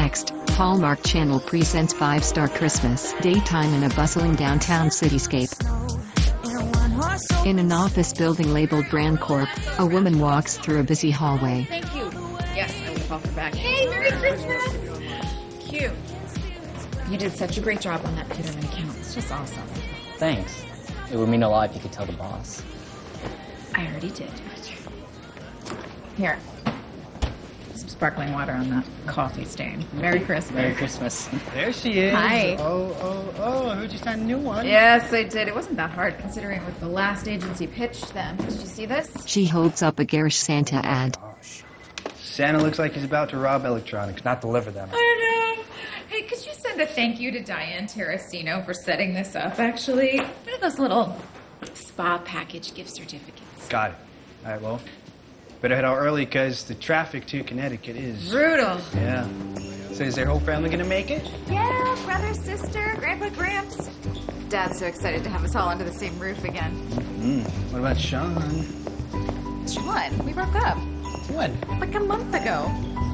Next, Hallmark Channel presents 5-Star Christmas daytime in a bustling downtown cityscape. In an office building labeled Brand Corp, a woman walks through a busy hallway. Thank you. Yes, I would call her back. Hey, Merry Christmas! Cute. You did such a great job on that Peterman account. It's just awesome. Thanks. It would mean a lot if you could tell the boss. I already did. Here. Some sparkling water on that coffee stain. Merry Christmas. Merry Christmas. There she is. Hi. Oh, I heard you signed a new one. Yes, I did. It wasn't that hard considering what the last agency pitched them. Did you see this? She holds up a garish Santa ad. Santa looks like he's about to rob electronics, not deliver them. I know. Hey, could you send a thank you to Diane Terracino for setting this up, actually? What are those little spa package gift certificates? Got it. All right, well, better head out early because the traffic to Connecticut is... Brutal. Yeah. So is their whole family going to make it? Yeah, brother, sister, Grandpa, Gramps. Dad's so excited to have us all under the same roof again. What about Sean? Sean, we broke up. When? Like a month ago.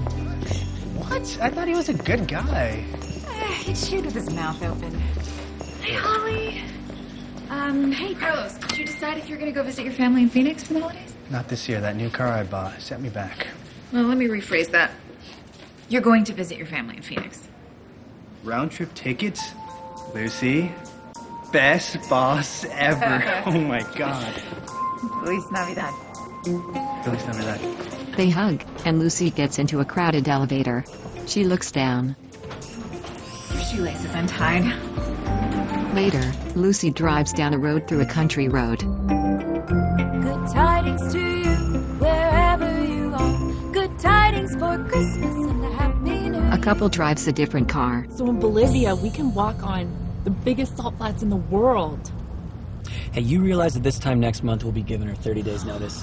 What? I thought he was a good guy. He chewed with his mouth open. Hey, Holly. Hey, Carlos, did you decide if you're going to go visit your family in Phoenix for the holidays? Not this year. That new car I bought set me back. Well, let me rephrase that. You're going to visit your family in Phoenix. Round trip tickets? Lucy? Best boss ever. Oh my God. Feliz Navidad. Feliz Navidad. They hug, and Lucy gets into a crowded elevator. She looks down. Your shoelace is untied. Later, Lucy drives down a road through a country road. Good tidings to you, wherever you are. Good tidings for Christmas and a happy new year. A couple drives a different car. So in Bolivia, we can walk on the biggest salt flats in the world. Hey, you realize that this time next month we'll be giving her 30 days notice?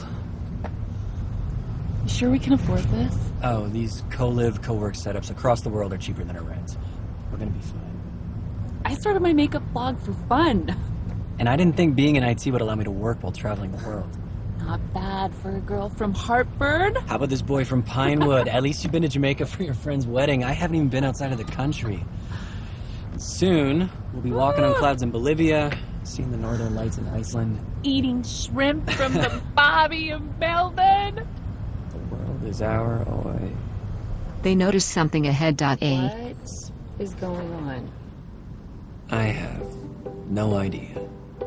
You sure we can afford this? Oh, these co-live, co-work setups across the world are cheaper than our rents. We're gonna be fine. I started my makeup blog for fun. And I didn't think being in IT would allow me to work while traveling the world. Not bad for a girl from Hartford. How about this boy from Pinewood? At least you've been to Jamaica for your friend's wedding. I haven't even been outside of the country. Soon, we'll be walking on clouds in Bolivia, seeing the northern lights in Iceland. Eating shrimp from the Bobby of Melbourne. The world is our oyster. They notice something ahead. What is going on? I have no idea.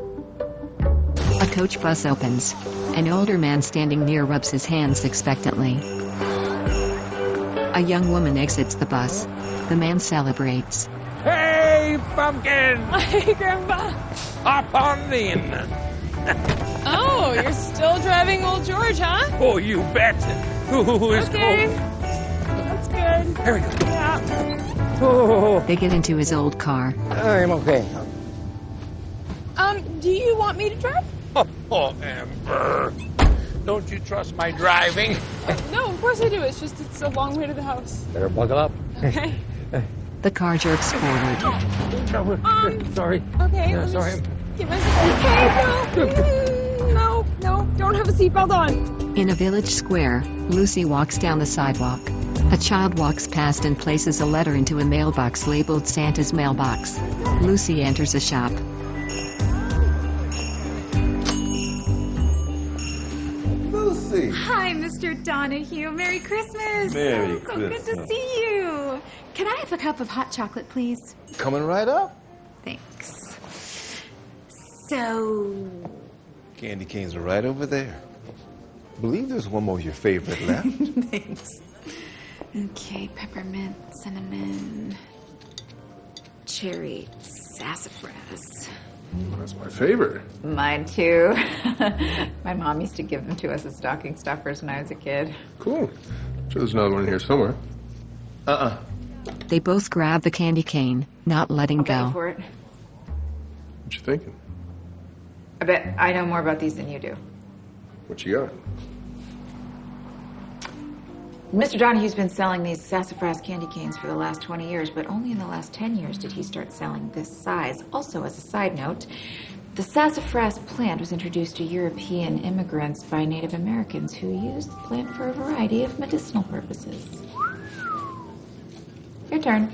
A coach bus opens. An older man standing near rubs his hands expectantly. A young woman exits the bus. The man celebrates. Hey, pumpkin! Hi, Grandpa. Hop on in. Oh, you're still driving old George, huh? Oh, you bet. Who is Okay. cold? That's good. Here we go. Yeah. Oh, They get into his old car. I'm okay. Do you want me to drive? Oh, Amber. Don't you trust my driving? No, of course I do. It's a long way to the house. Better buckle up. Okay. The car jerks forward. Sorry. Okay. Yeah, let me sorry. just Get myself. Okay, no. No, don't have a seatbelt on. In a village square, Lucy walks down the sidewalk. A child walks past and places a letter into a mailbox labeled Santa's mailbox. Lucy enters a shop. Lucy! Hi, Mr. Donahue. Merry Christmas. Merry so good Christmas. to see you. Can I have a cup of hot chocolate, please? Coming right up. Thanks. So, Candy canes are right over there. Believe there's one more of your favorite left. thanks. Okay, peppermint, cinnamon, cherry, sassafras. That's my favorite. Mine too. My mom used to give them to us as stocking stuffers when I was a kid. Cool. Sure there's another one in here somewhere. They both grab the candy cane, not letting Go go. for it. What you thinking? I bet I know more about these than you do. What you got? Mr. Donahue's been selling these sassafras candy canes for the last 20 years, but only in the last 10 years did he start selling this size. Also, as a side note, the sassafras plant was introduced to European immigrants by Native Americans who used the plant for a variety of medicinal purposes. Your turn.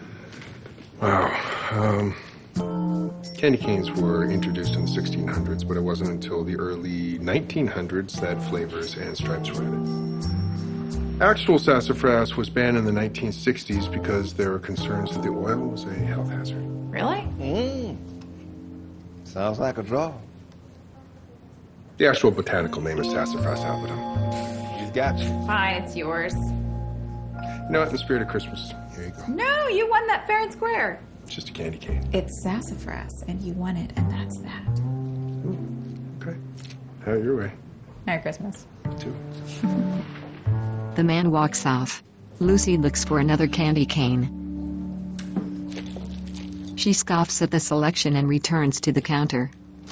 Wow. Candy canes were introduced in the 1600s, but it wasn't until the early 1900s that flavors and stripes were added. Actual sassafras was banned in the 1960s because there were concerns that the oil was a health hazard. Really? Sounds like a draw. The actual botanical name is Sassafras albutum. She's got you. Fine, it's yours. You know what? In the spirit of Christmas, here you go. No, you won that fair and square. It's just a candy cane. It's sassafras, and you won it, and that's that. Okay. Have it your way. Merry Christmas. Too. The man walks off. Lucy looks for another candy cane. She scoffs at the selection and returns to the counter.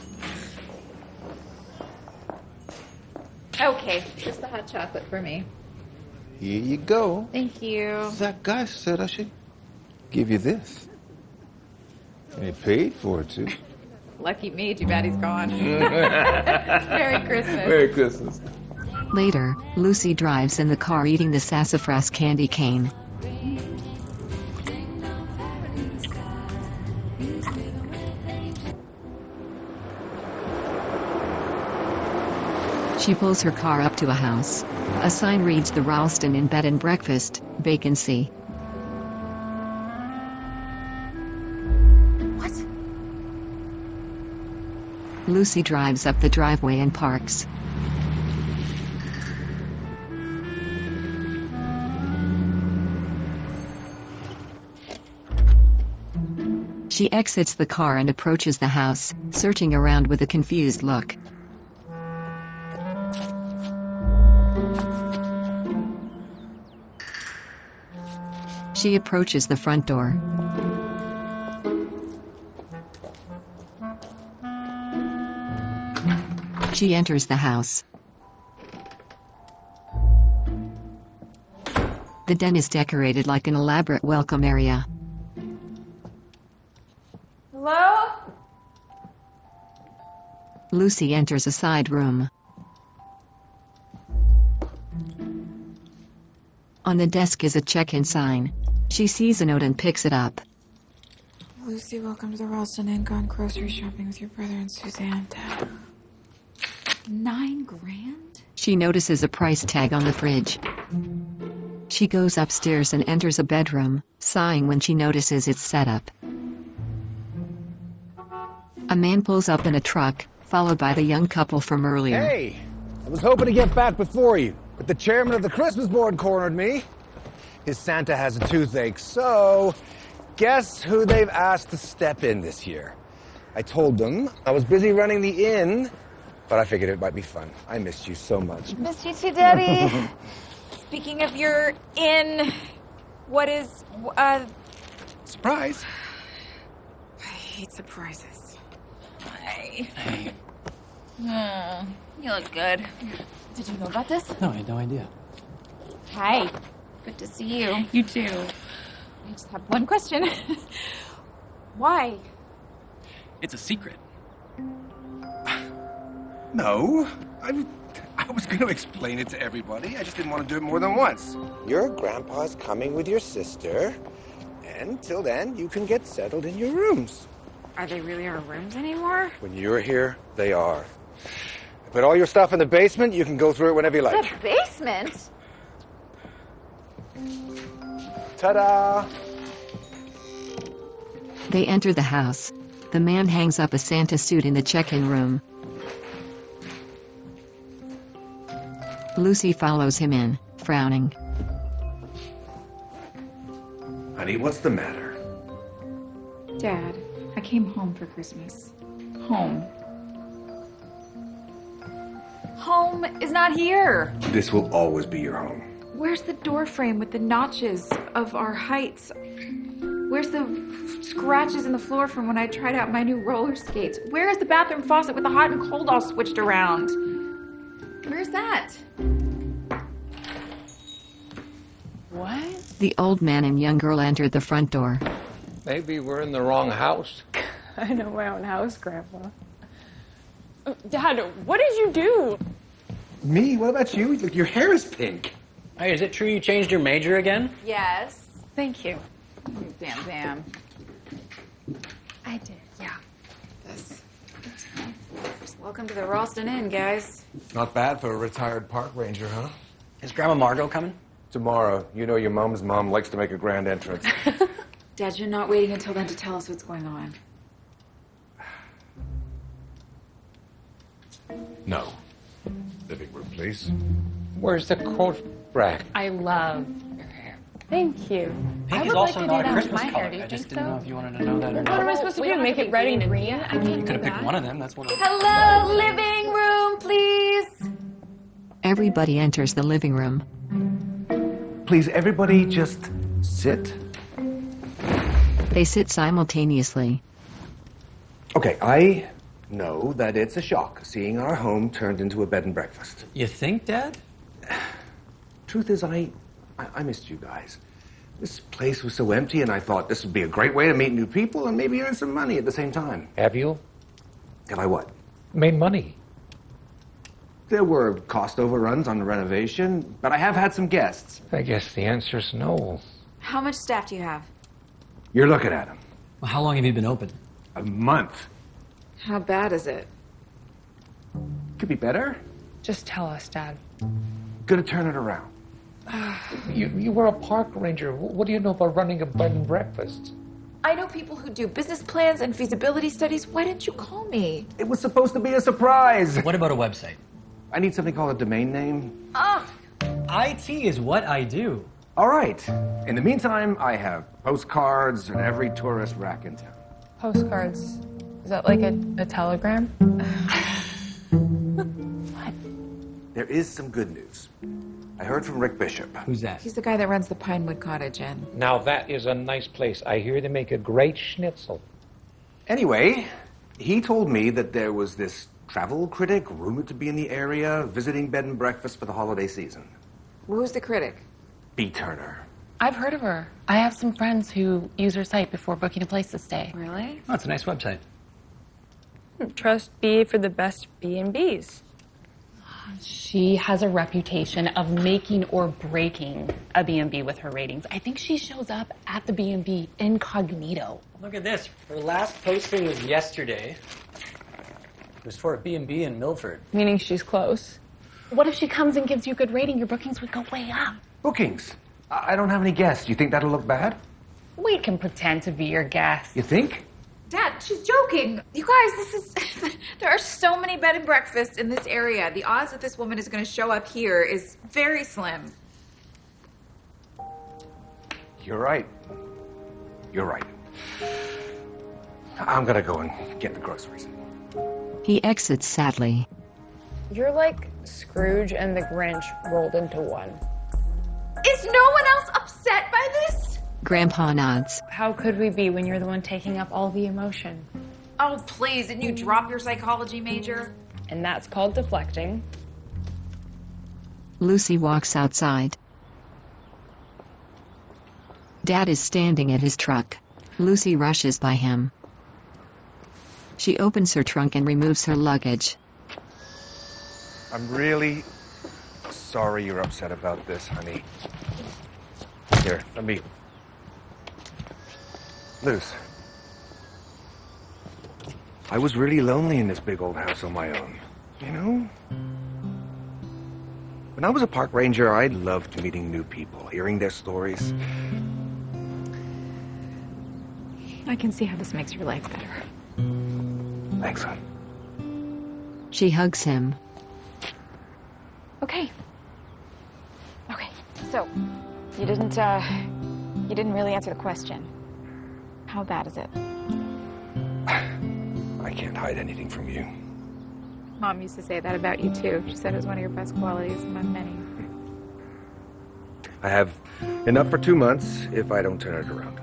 Okay, just the hot chocolate for me. Here you go. Thank you. That guy said I should give you this. And he paid for it, too. Lucky me, too bad he's gone. Merry Christmas. Merry Christmas. Later, Lucy drives in the car eating the sassafras candy cane. She pulls her car up to a house. A sign reads the Ralston Inn Bed and Breakfast, vacancy. What? Lucy drives up the driveway and parks. She exits the car and approaches the house, searching around with a confused look. She approaches the front door. She enters the house. The den is decorated like an elaborate welcome area. Hello? Lucy enters a side room. On the desk is a check-in sign. She sees a note and picks it up. Lucy, welcome to the Ralston Inn. Gone grocery shopping with your brother and Suzanne. Dad. $9 grand? She notices a price tag on the fridge. She goes upstairs and enters a bedroom, sighing when she notices its setup. A man pulls up in a truck, followed by the young couple from earlier. Hey, I was hoping to get back before you, but the chairman of the Christmas board cornered me. His Santa has a toothache, so guess who they've asked to step in this year? I told them I was busy running the inn, but I figured it might be fun. I missed you so much. Missed you too, Daddy. Speaking of your inn, what is, Surprise. I hate surprises. Hey. You look good. Did you know about this? No, I had no idea. Hi. Good to see you. You too. I just have one question. Why? It's a secret. No, I was going to explain it to everybody. I just didn't want to do it more than once. Your grandpa's coming with your sister, and till then, you can get settled in your rooms. Are they really our rooms anymore? When you're here, they are. Put all your stuff in the basement. You can go through it whenever you like. The basement? Ta-da! They enter the house. The man hangs up a Santa suit in the check-in room. Lucy follows him in, frowning. Honey, what's the matter? Dad, I came home for Christmas. Home. Home is not here. This will always be your home. Where's the door frame with the notches of our heights? Where's the scratches in the floor from when I tried out my new roller skates? Where is the bathroom faucet with the hot and cold all switched around? Where's that? What? The old man and young girl enter the front door. Maybe we're in the wrong house. I know my own house, Grandpa. Dad, what did you do? Me? What about you? Look, your hair is pink. Hey, is it true you changed your major again? Yes. Thank you. Bam, bam. I did, yeah. Welcome to the Ralston Inn, guys. Not bad for a retired park ranger, huh? Is Grandma Margot coming? Tomorrow. You know your mom's mom likes to make a grand entrance. Dad, you're not waiting until then to tell us what's going on. No. Living room, please. Where's the coat rack? I love your hair. Thank you. Pink I is would also like to not do a that with Christmas my color. hair. Do you I just think didn't so? know if you wanted to know that or What am I not. supposed to do? Make it red and green? I can't You do could have picked that. one of them. That's one of them. Hello, living room, please. Everybody enters the living room. Please, everybody just sit. They sit simultaneously. Okay, I know that it's a shock seeing our home turned into a bed and breakfast. You think, Dad? Truth is, I missed you guys. This place was so empty, and I thought this would be a great way to meet new people and maybe earn some money at the same time. Have you Have I what? made money? There were cost overruns on the renovation, but I have had some guests. I guess the answer's no. How much staff do you have? You're looking at them. Well, how long have you been open? A month. How bad is it? Could be better. Just tell us, Dad. Gonna turn it around. You were a park ranger. What do you know about running a bed and breakfast? I know people who do business plans and feasibility studies. Why didn't you call me? It was supposed to be a surprise. What about a website? I need something called a domain name. Oh, IT is what I do. All right. In the meantime, I have postcards in every tourist rack in town. Postcards. Is that like a telegram? There is some good news. I heard from Rick Bishop. Who's that? he's the guy that runs the Pinewood Cottage Inn. Now that is a nice place. I hear they make a great schnitzel. Anyway, he told me that there was this travel critic rumored to be in the area visiting bed and breakfast for the holiday season. Who's the critic? B. Turner. I've heard of her. I have some friends who use her site before booking a place to stay. Really? Oh, it's a nice website. Trust B for the best B&Bs. She has a reputation of making or breaking a B&B with her ratings. I think she shows up at the B&B incognito. Look at this. Her last posting was yesterday. It was for a B&B in Milford. Meaning she's close. What if she comes and gives you a good rating? Your bookings would go way up. Bookings. I don't have any guests. You think that'll look bad? We can pretend to be your guest. You think? Dad, she's joking. You guys, this is... there are so many bed and breakfasts in this area. The odds that this woman is going to show up here is very slim. You're right. You're right. I'm gonna go and get the groceries. He exits sadly. You're like Scrooge and the Grinch rolled into one. Is no one else upset by this? Grandpa nods. How could we be when you're the one taking up all the emotion? Oh, please, didn't you drop your psychology major? And that's called deflecting. Lucy walks outside. Dad is standing at his truck. Lucy rushes by him. She opens her trunk and removes her luggage. I'm really sorry you're upset about this, honey. Here, let me... Luce. I was really lonely in this big old house on my own. You know? When I was a park ranger, I loved meeting new people, hearing their stories. I can see how this makes your life better. Thanks, hon. She hugs him. Okay. Okay. So, you didn't really answer the question. How bad is it? I can't hide anything from you. Mom used to say that about you too. She said it was one of your best qualities among many. I have enough for 2 months if I don't turn it around.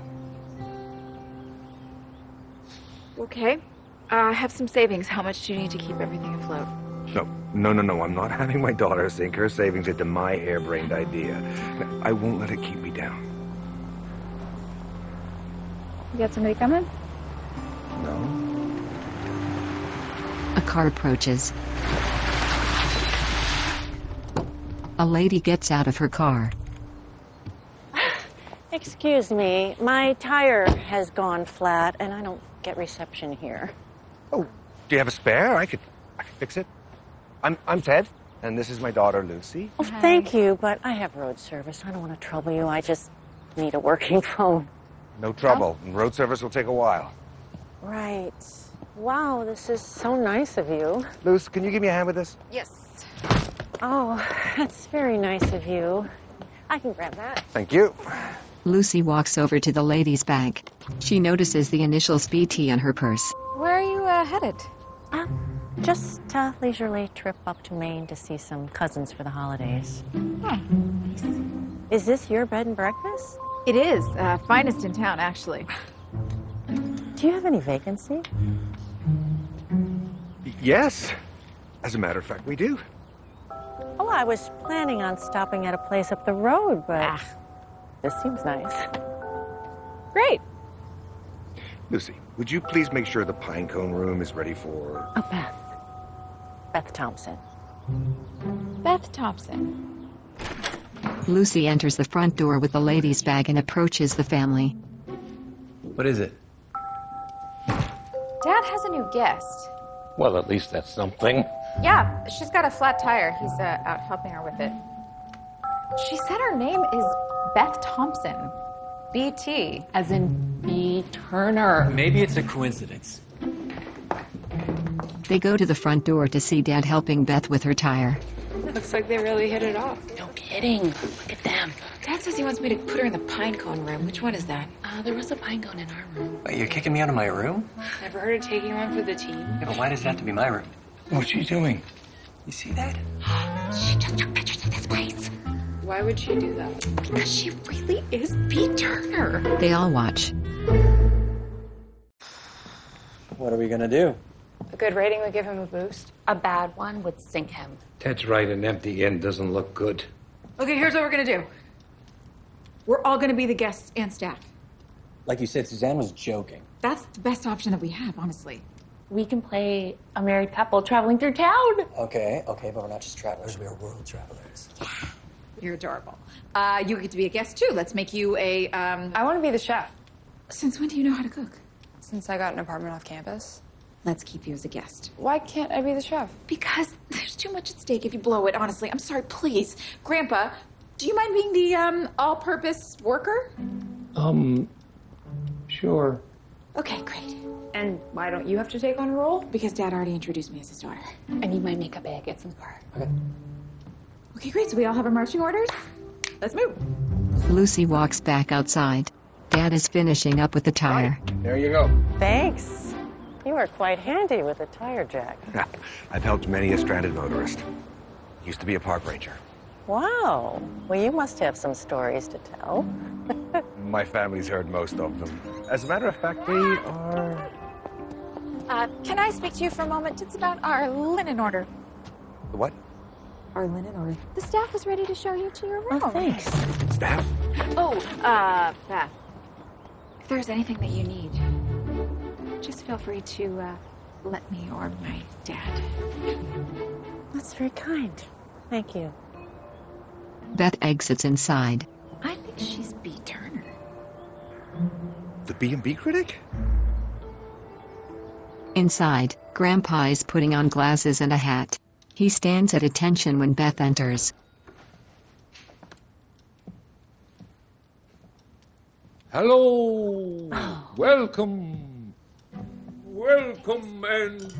Okay. I have some savings. How much do you need to keep everything afloat? No. I'm not having my daughter sink her savings into my harebrained idea. I won't let it keep me down. You got somebody coming? No. A car approaches. A lady gets out of her car. Excuse me, my tire has gone flat and I don't get reception here. Oh, do you have a spare? I could fix it. I'm Ted, and this is my daughter, Lucy. Oh, thank you, but I have road service. I don't want to trouble you. I just need a working phone. No trouble. Road service will take a while. Right. Wow, this is so nice of you. Luce, can you give me a hand with this? Yes. Oh, that's very nice of you. I can grab that. Thank you. Lucy walks over to the lady's bag. She notices the initials BT on her purse. Where are you headed? Just a leisurely trip up to Maine to see some cousins for the holidays. Is this your bed and breakfast? It is. Finest in town, actually. Do you have any vacancy? Yes. As a matter of fact, we do. Oh, I was planning on stopping at a place up the road, but this seems nice. Great. Lucy, would you please make sure the Pinecone room is ready for... Oh, Beth Thompson. Beth Thompson. Lucy enters the front door with the lady's bag and approaches the family. What is it? Dad has a new guest. Well, at least that's something. Yeah, she's got a flat tire. He's out helping her with it. She said her name is Beth Thompson. BT. As in B. Turner. Maybe it's a coincidence. They go to the front door to see Dad helping Beth with her tire. Looks like they really hit it off. No kidding. Look at them. Dad says he wants me to put her in the Pinecone room. Which one is that? There was a pine cone in our room. Wait, you're kicking me out of my room? Never heard of taking one for the team? Yeah, but why does it have to be my room? What's she doing? You see that? She just took pictures of this place. Why would she do that? Because she really is B. Turner. They all watch. What are we gonna do? A good rating would give him a boost. A bad one would sink him. Ted's right, an empty inn doesn't look good. Okay, here's what we're gonna do. We're all gonna be the guests and staff. Like you said, Suzanne was joking. That's the best option that we have, honestly. We can play a married couple traveling through town. Okay, but we're not just travelers, we are world travelers. You're adorable. You get to be a guest too. Let's make you a, I want to be the chef. Since when do you know how to cook? Since I got an apartment off campus. Let's keep you as a guest. Why can't I be the chef? Because there's too much at stake if you blow it, honestly. I'm sorry, please. Grandpa, do you mind being the, all-purpose worker? Sure. Okay, great. And why don't you have to take on a role? Because Dad already introduced me as his daughter. I need my makeup bag. It's in the car. Okay, great. So we all have our marching orders? Let's move. Lucy walks back outside. Dad is finishing up with the tire. There you go. Thanks. You are quite handy with a tire jack. I've helped many a stranded motorist. Used to be a park ranger. Wow. Well, you must have some stories to tell. My family's heard most of them. As a matter of fact, they are... Can I speak to you for a moment? It's about our linen order. The what? Our linen order. The staff is ready to show you to your room. Oh, thanks. Staff? Oh, Beth. If there's anything that you need, just feel free to, let me or my dad. That's very kind. Thank you. Beth exits inside. I think she's B. Turner. The B&B critic? Inside, Grandpa is putting on glasses and a hat. He stands at attention when Beth enters. Hello! Welcome! Welcome and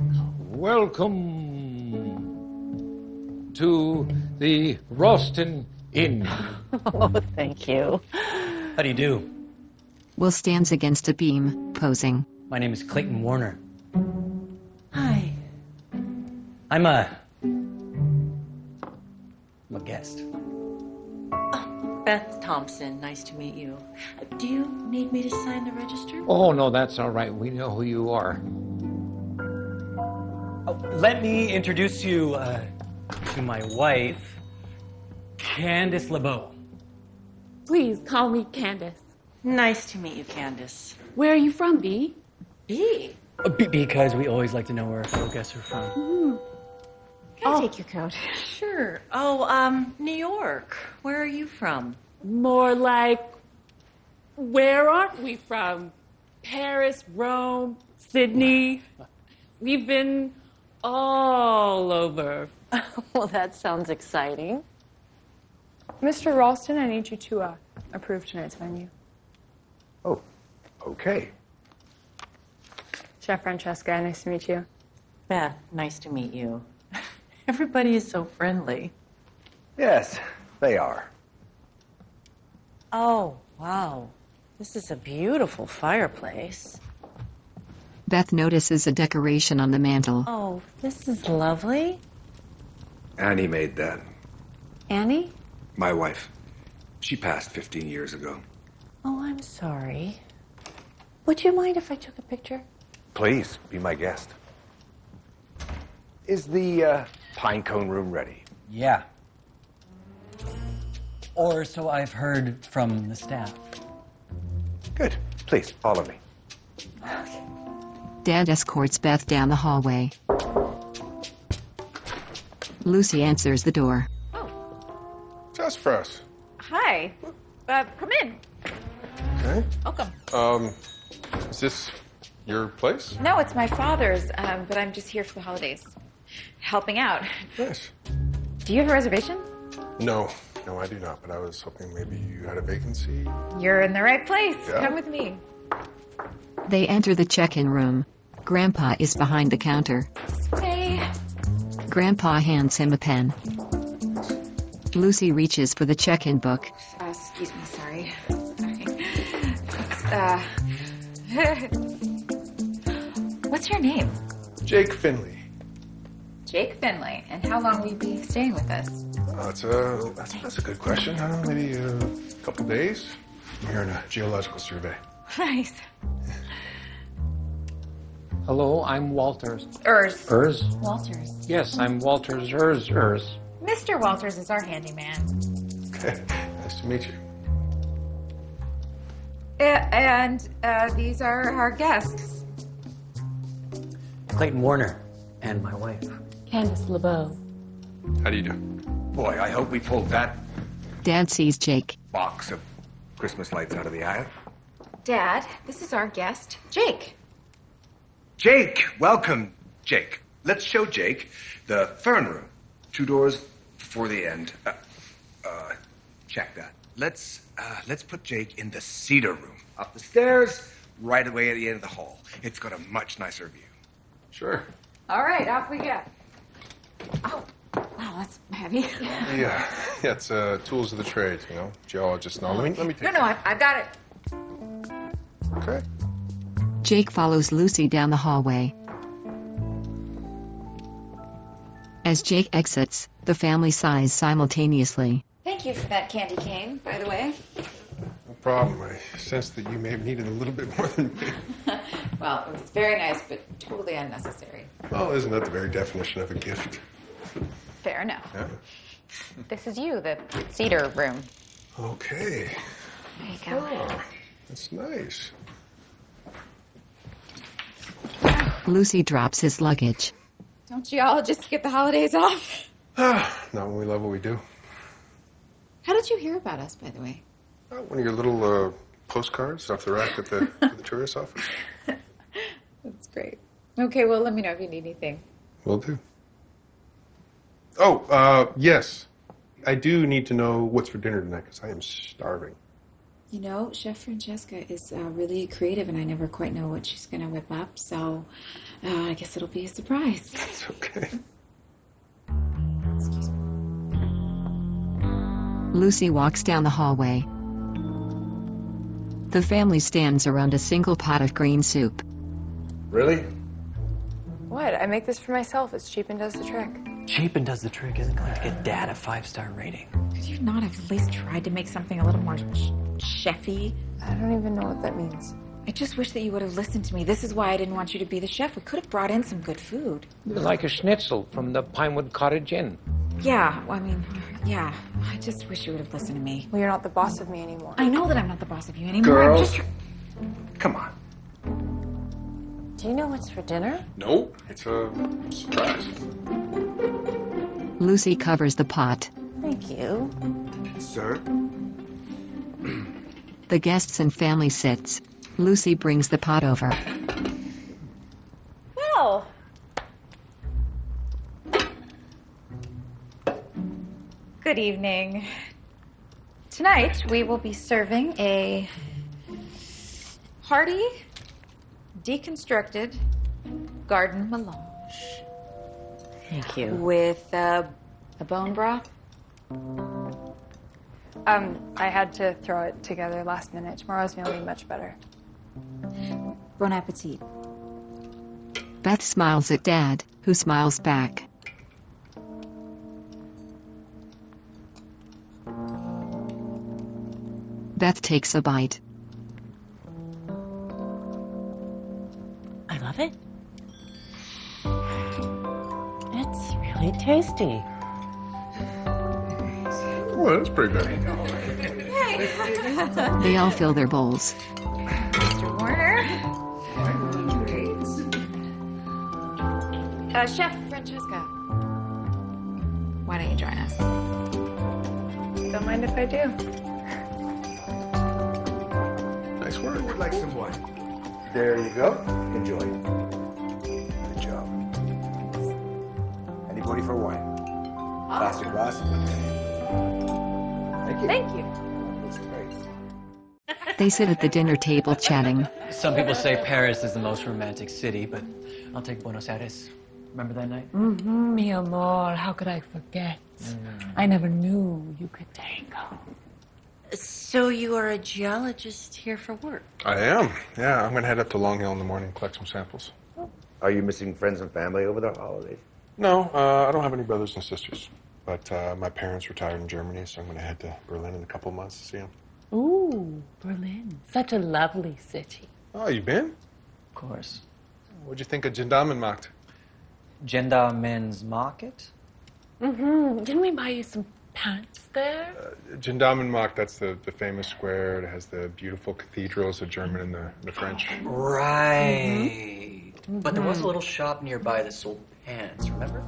welcome to the Ralston Inn. Oh, thank you. How do you do? Will stands against a beam, posing. My name is Clayton Warner. Hi. I'm a guest. Beth Thompson, nice to meet you. Do you need me to sign the register? Oh, no, that's all right. We know who you are. Let me introduce you to my wife, Candice LeBeau. Please call me Candace. Nice to meet you, Candace. Where are you from, B? B? Because we always like to know where our guests are from. Can I take your coat? Sure. Oh, New York. Where are you from? More like Where aren't we from? Paris, Rome, Sydney. We've been all over. Well, that sounds exciting. Mr. Ralston, I need you to approve tonight's menu. Oh, okay. Chef Francesca, nice to meet you. Beth, nice to meet you. Everybody is so friendly. Yes, they are. Oh, wow. This is a beautiful fireplace. Beth notices a decoration on the mantel. Oh, this is lovely. Annie made that. Annie? My wife. She passed 15 years ago. Oh, I'm sorry. Would you mind if I took a picture? Please, be my guest. Is the pine cone room ready? Yeah. Or so I've heard from the staff. Good. Please, follow me. Dad escorts Beth down the hallway. Lucy answers the door. Sassafras. Hi. Come in. Okay. Welcome. Is this your place? No, it's my father's, but I'm just here for the holidays. Helping out. Nice. Do you have a reservation? No, I do not, but I was hoping maybe you had a vacancy. You're in the right place. Yeah. Come with me. They enter the check-in room. Grandpa is behind the counter. Hey. Grandpa hands him a pen. Lucy reaches for the check-in book. Excuse me, sorry. What's your name? Jake Finley. Jake Finley. And how long will you be staying with us? That's a good question. I don't know, maybe a couple days. I'm here on a geological survey. Nice. Hello, I'm Walters. Urs. Walters. Yes, I'm Walters Urs. Mr. Walters is our handyman. Okay, nice to meet you. And these are our guests. Clayton Warner and my wife. Candace LeBeau. How do you do? Boy, I hope we pulled that Dad sees Jake. box of Christmas lights out of the attic. Dad, this is our guest, Jake. Jake, welcome, Jake. Let's show Jake the fern room. 2 doors before the end. Check that. Let's put Jake in the cedar room. Up the stairs, right away at the end of the hall. It's got a much nicer view. Sure. All right, off we go. Oh, wow, that's heavy. Yeah, it's tools of the trade, you know, geologist. Now, let me take No, I've got it. Okay. Jake follows Lucy down the hallway. As Jake exits, the family sighs simultaneously. Thank you for that candy cane, by the way. No problem. I sense that you may have needed a little bit more than me. Well, it was very nice, but totally unnecessary. Well, isn't that the very definition of a gift? Fair enough. Yeah. This is you, the cedar room. Okay. There you go. Oh, that's nice. Lucy drops his luggage. Don't geologists get the holidays off? Not when we love what we do. How did you hear about us, by the way? One of your little postcards off the rack at the tourist office. That's great. Okay, well, let me know if you need anything. Will do. Oh, yes. I do need to know what's for dinner tonight because I am starving. You know, Chef Francesca is really creative, and I never quite know what she's going to whip up, so I guess it'll be a surprise. It's okay. Excuse me. Lucy walks down the hallway. The family stands around a single pot of green soup. Really? What? I make this for myself. It's cheap and does the trick. Cheap and does the trick isn't going to get Dad a 5-star rating. Could you not have at least tried to make something a little more chefy? I don't even know what that means. I just wish that you would have listened to me. This is why I didn't want you to be the chef. We could have brought in some good food. Like a schnitzel from the Pinewood Cottage Inn. Yeah, well, I mean, yeah. I just wish you would have listened to me. Well, you're not the boss of me anymore. I know that I'm not the boss of you anymore. Girls. I'm just... Come on. Do you know what's for dinner? Nope. It's a surprise. Lucy covers the pot. Thank you. Sir? The guests and family sits. Lucy brings the pot over. Well. Good evening. Tonight, we will be serving a hearty, deconstructed garden melange. Thank you. With a bone broth. I had to throw it together last minute. Tomorrow's meal will be much better. Bon appetit. Beth smiles at Dad, who smiles back. Beth takes a bite. I love it. It's really tasty. Well, that's pretty good. They all fill their bowls. Mr. Warner. Chef Francesca. Why don't you join us? Don't mind if I do. Nice work. Who would like some wine? There you go. Enjoy. Good job. Anybody for wine? Plastic glass? Thank you. Thank you. That's great. They sit at the dinner table chatting. Some people say Paris is the most romantic city, but I'll take Buenos Aires. Remember that night? Mm-hmm, mi amor. How could I forget? I never knew you could tango. So you are a geologist here for work? I am. Yeah, I'm going to head up to Long Hill in the morning, collect some samples. Are you missing friends and family over the holidays? No, I don't have any brothers and sisters. But my parents retired in Germany, so I'm going to head to Berlin in a couple of months to see them. Ooh, Berlin. Such a lovely city. Oh, you been? Of course. What'd you think of Gendarmenmarkt? Gendarmen's Market? Mm-hmm. Didn't we buy you some pants there? Gendarmenmarkt, that's the famous square. It has the beautiful cathedrals, the German and the French. Right. But there was a little shop nearby that sold pants, remember?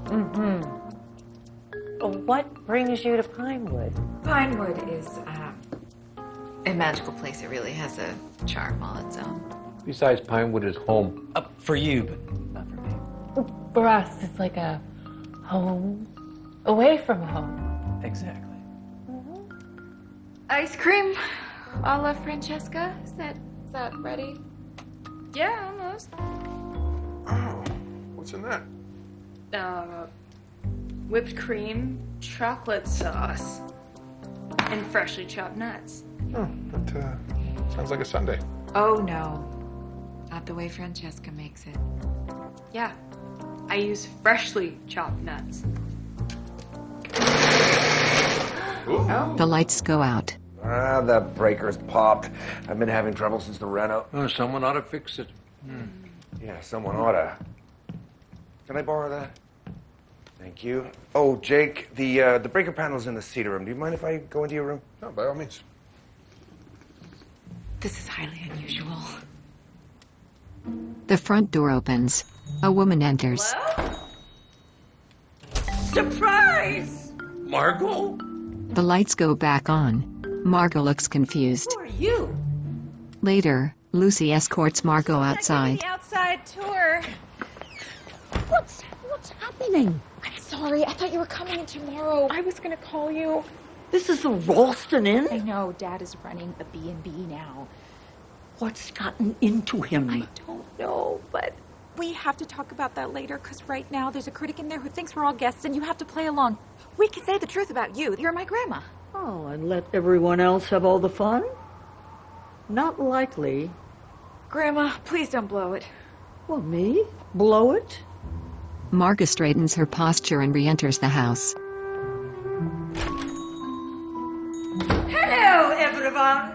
What brings you to Pinewood? Pinewood is a magical place. It really has a charm all its own. Besides, Pinewood is home. For you, but not for me. For us, it's like a home away from home. Exactly. Ice cream a la Francesca. Is that ready? Yeah, almost. Oh, what's in that? Whipped cream, chocolate sauce, and freshly chopped nuts. Oh, that sounds like a Sunday. Oh no, not the way Francesca makes it. Yeah, I use freshly chopped nuts. The lights go out. The breaker's popped. I've been having trouble since the reno. Oh, someone ought to fix it. Yeah, someone oughta. Can I borrow that? Thank you. Oh, Jake, the breaker panel's in the cedar room. Do you mind if I go into your room? No, by all means. This is highly unusual. The front door opens. A woman enters. Surprise! Margot? The lights go back on. Margot looks confused. Who are you? Later, Lucy escorts Margot outside. The outside tour. What's happening? I'm sorry. I thought you were coming in tomorrow. I was gonna call you. This is the Ralston Inn? I know. Dad is running a B&B now. What's gotten into him? I don't know, but we have to talk about that later, because right now there's a critic in there who thinks we're all guests and you have to play along. We can say the truth about you. You're my grandma. Oh, and let everyone else have all the fun? Not likely. Grandma, please don't blow it. Well, me? Blow it? Margot straightens her posture and re-enters the house. Hello, everyone.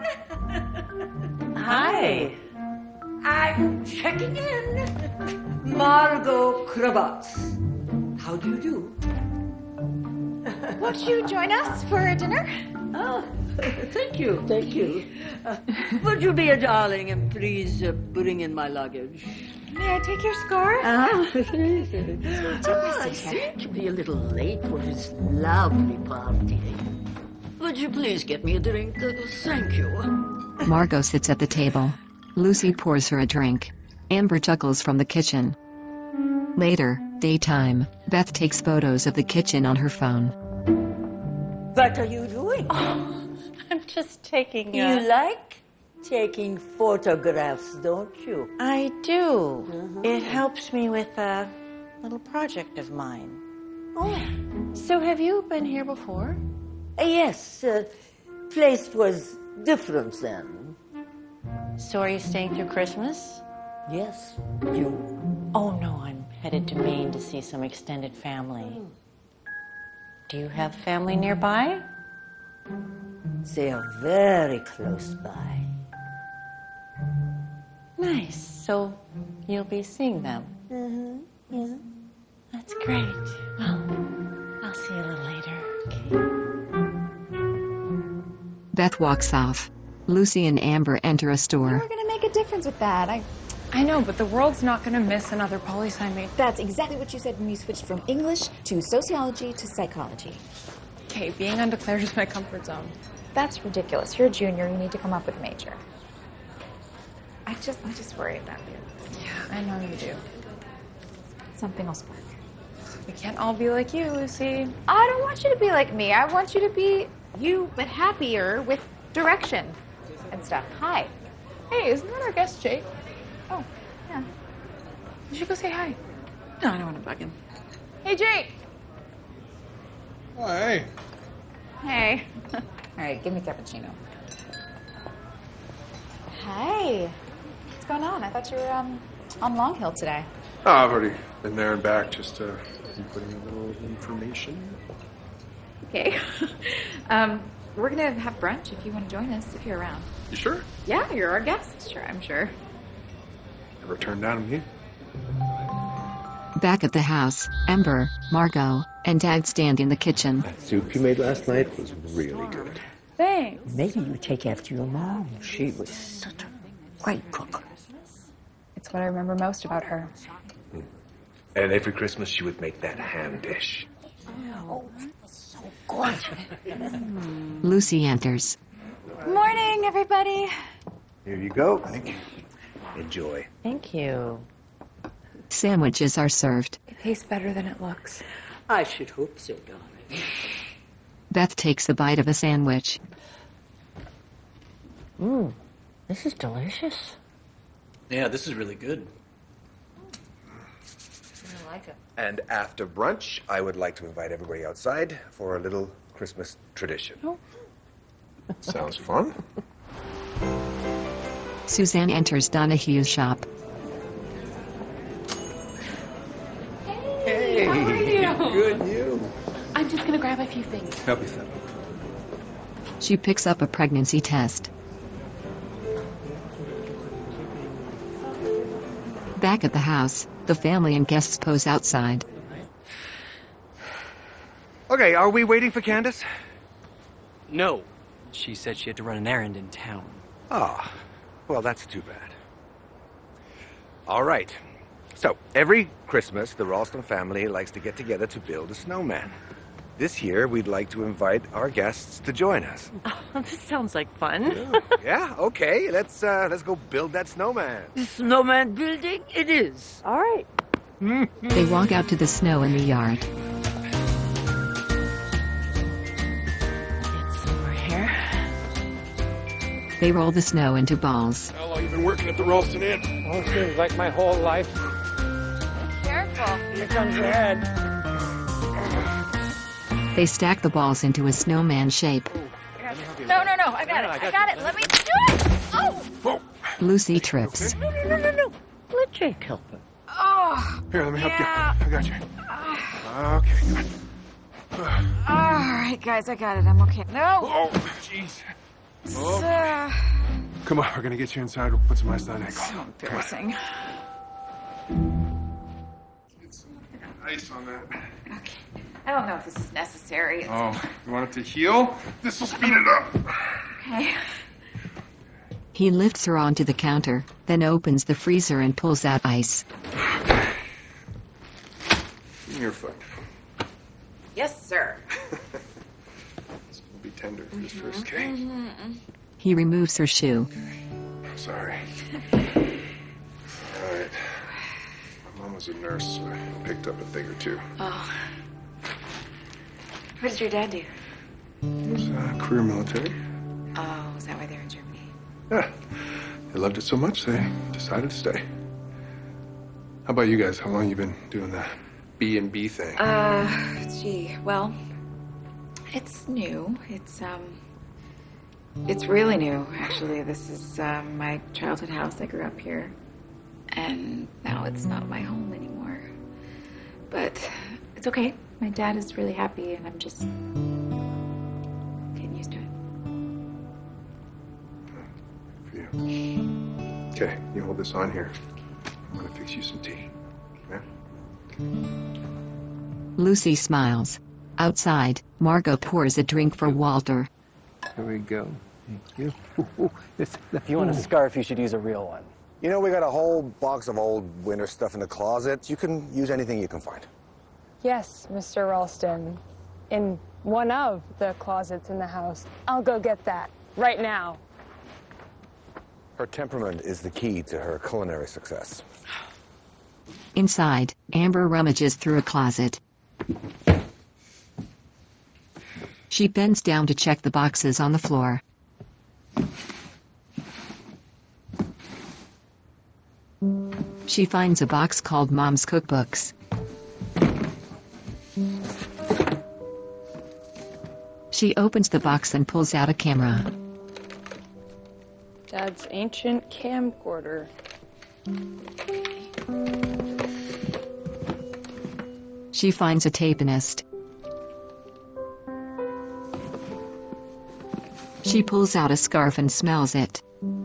Hi. I'm checking in. Margot Kravats. How do you do? Won't you join us for dinner? Oh, thank you, thank you. Would you be a darling and please bring in my luggage? May I take your scarf? I seem to be a little late for this lovely party. Would you please get me a drink? Thank you. Margot sits at the table. Lucy pours her a drink. Amber chuckles from the kitchen. Later, daytime, Beth takes photos of the kitchen on her phone. What are you doing? I'm just taking You like taking photographs, don't you? I do. It helps me with a little project of mine. Oh. So have you been here before? Yes, place was different then. So are you staying through Christmas? Yes, you. Oh no, I'm headed to Maine to see some extended family. Do you have family nearby? They are very close by. Nice. So you'll be seeing them? Mm-hmm. Yeah. That's great. Well, I'll see you a little later, okay? Beth walks off. Lucy and Amber enter a store. We're gonna make a difference with that. I know, but the world's not gonna miss another poli-sci mate. That's exactly what you said when you switched from English to sociology to psychology. Okay, being undeclared is my comfort zone. That's ridiculous. You're a junior. You need to come up with a major. I just worry about you. Yeah, I know you do. Something will spark. We can't all be like you, Lucy. I don't want you to be like me. I want you to be you, but happier with direction and stuff. Hi. Hey, isn't that our guest, Jake? Oh, yeah. You should go say hi. No, I don't want to bug him. Hey, Jake. Hey. Hey. All right, give me a cappuccino. Hey. What's going on? I thought you were on Long Hill today. Oh, I've already been there and back, just inputting a little information. Okay. We're gonna have brunch if you want to join us, if you're around. You sure? Yeah, you're our guest. Sure, I'm sure. Never turned down a meeting. Back at the house, Amber, Margot, and Dad stand in the kitchen. That soup you made last night was really good. Thanks. Maybe you take after your mom. She was such a great cook. It's what I remember most about her. And every Christmas she would make that ham dish. Oh, so good. Lucy enters. Morning, everybody. Here you go. Enjoy. Thank you. Sandwiches are served. It tastes better than it looks. I should hope so, darling. Beth takes a bite of a sandwich. This is delicious. Yeah, this is really good. I like it. And after brunch, I would like to invite everybody outside for a little Christmas tradition. Oh. Sounds fun. Suzanne enters Donahue's shop. Hey, how are you? Good, you. I'm just gonna grab a few things. Help you think. She picks up a pregnancy test. Back at the house, the family and guests pose outside. Okay, are we waiting for Candace? No. She said she had to run an errand in town. Ah, well, that's too bad. All right. So, every Christmas, the Ralston family likes to get together to build a snowman. This year, we'd like to invite our guests to join us. Oh, this sounds like fun. Yeah, okay. Let's go build that snowman. Snowman building it is. All right. They walk out to the snow in the yard. Get some here. They roll the snow into balls. How long you been working at the Ralston Inn? Oh, seems like my whole life. Careful. Here comes your head. They stack the balls into a snowman shape. No, I got it. Let me do it. Oh! Lucy trips. No. Let Jake help her. Oh! Here, let me help Yeah. you. I got you. Okay, good. All right, guys, I got it. I'm okay. No! Oh, jeez. Oh. So Come on, we're gonna get you inside. We'll put some ice on that ankle. so embarrassing. Get some ice on that. Okay. I don't know if this is necessary. Oh, you want it to heal? This will speed it up. Okay. He lifts her onto the counter, then opens the freezer and pulls out ice. Your foot. Yes, sir. This will be tender for this first cake. He removes her shoe. Sorry. All right. My mom was a nurse, so I picked up a thing or two. Oh. What did your dad do? He was career military. Oh, is that why they're in Germany? Yeah. They loved it so much, they decided to stay. How about you guys? How long you been doing the B&B thing? Gee, well, it's new. It's really new, actually. This is my childhood house. I grew up here. And now it's not my home anymore. But it's okay. My dad is really happy, and I'm just getting used to it. For you. Okay, you hold this on here. I'm gonna fix you some tea. Yeah? Lucy smiles. Outside, Margot pours a drink for Walter. Here we go. Thank you. If you want a scarf, you should use a real one. You know, we got a whole box of old winter stuff in the closet. You can use anything you can find. Yes, Mr. Ralston. In one of the closets in the house. I'll go get that right now. Her temperament is the key to her culinary success. Inside, Amber rummages through a closet. She bends down to check the boxes on the floor. She finds a box called Mom's Cookbooks. She opens the box and pulls out a camera. Dad's ancient camcorder. She finds a tapeist. She pulls out a scarf and smells it.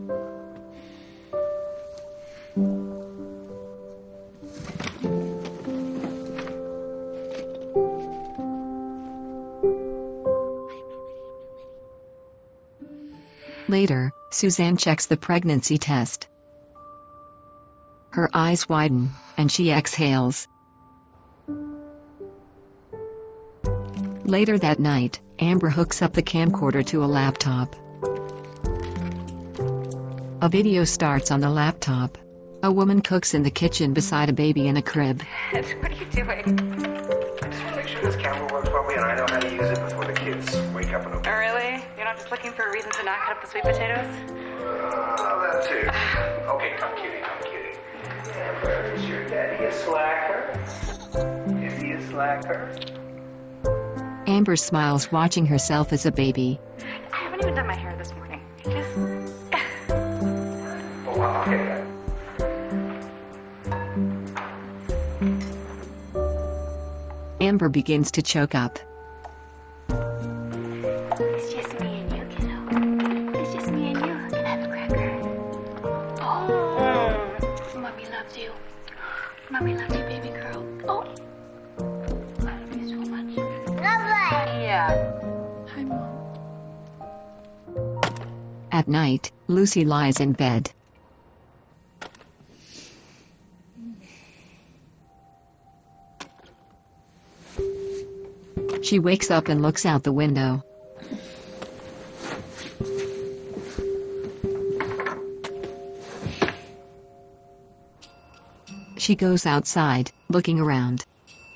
Later, Suzanne checks the pregnancy test. Her eyes widen, and she exhales. Later that night, Amber hooks up the camcorder to a laptop. A video starts on the laptop. A woman cooks in the kitchen beside a baby in a crib. What are you doing? I just want to make sure this camera works properly and I know how to use it before the kids wake up and open. Oh, really? You're not just looking for a reason to not cut up the sweet potatoes? That too. Okay, I'm kidding. Amber, is your daddy a slacker? Is he a slacker? Amber smiles, watching herself as a baby. I haven't even done my hair this morning. Oh, wow, okay. Amber begins to choke up. It's just me and you, kiddo. It's just me and you. Can I have a cracker? Oh, Mommy loves you. Mommy loves you, baby girl. Oh, I love you so much. Yeah. Hi, Mom. At night, Lucy lies in bed. She wakes up and looks out the window. She goes outside, looking around.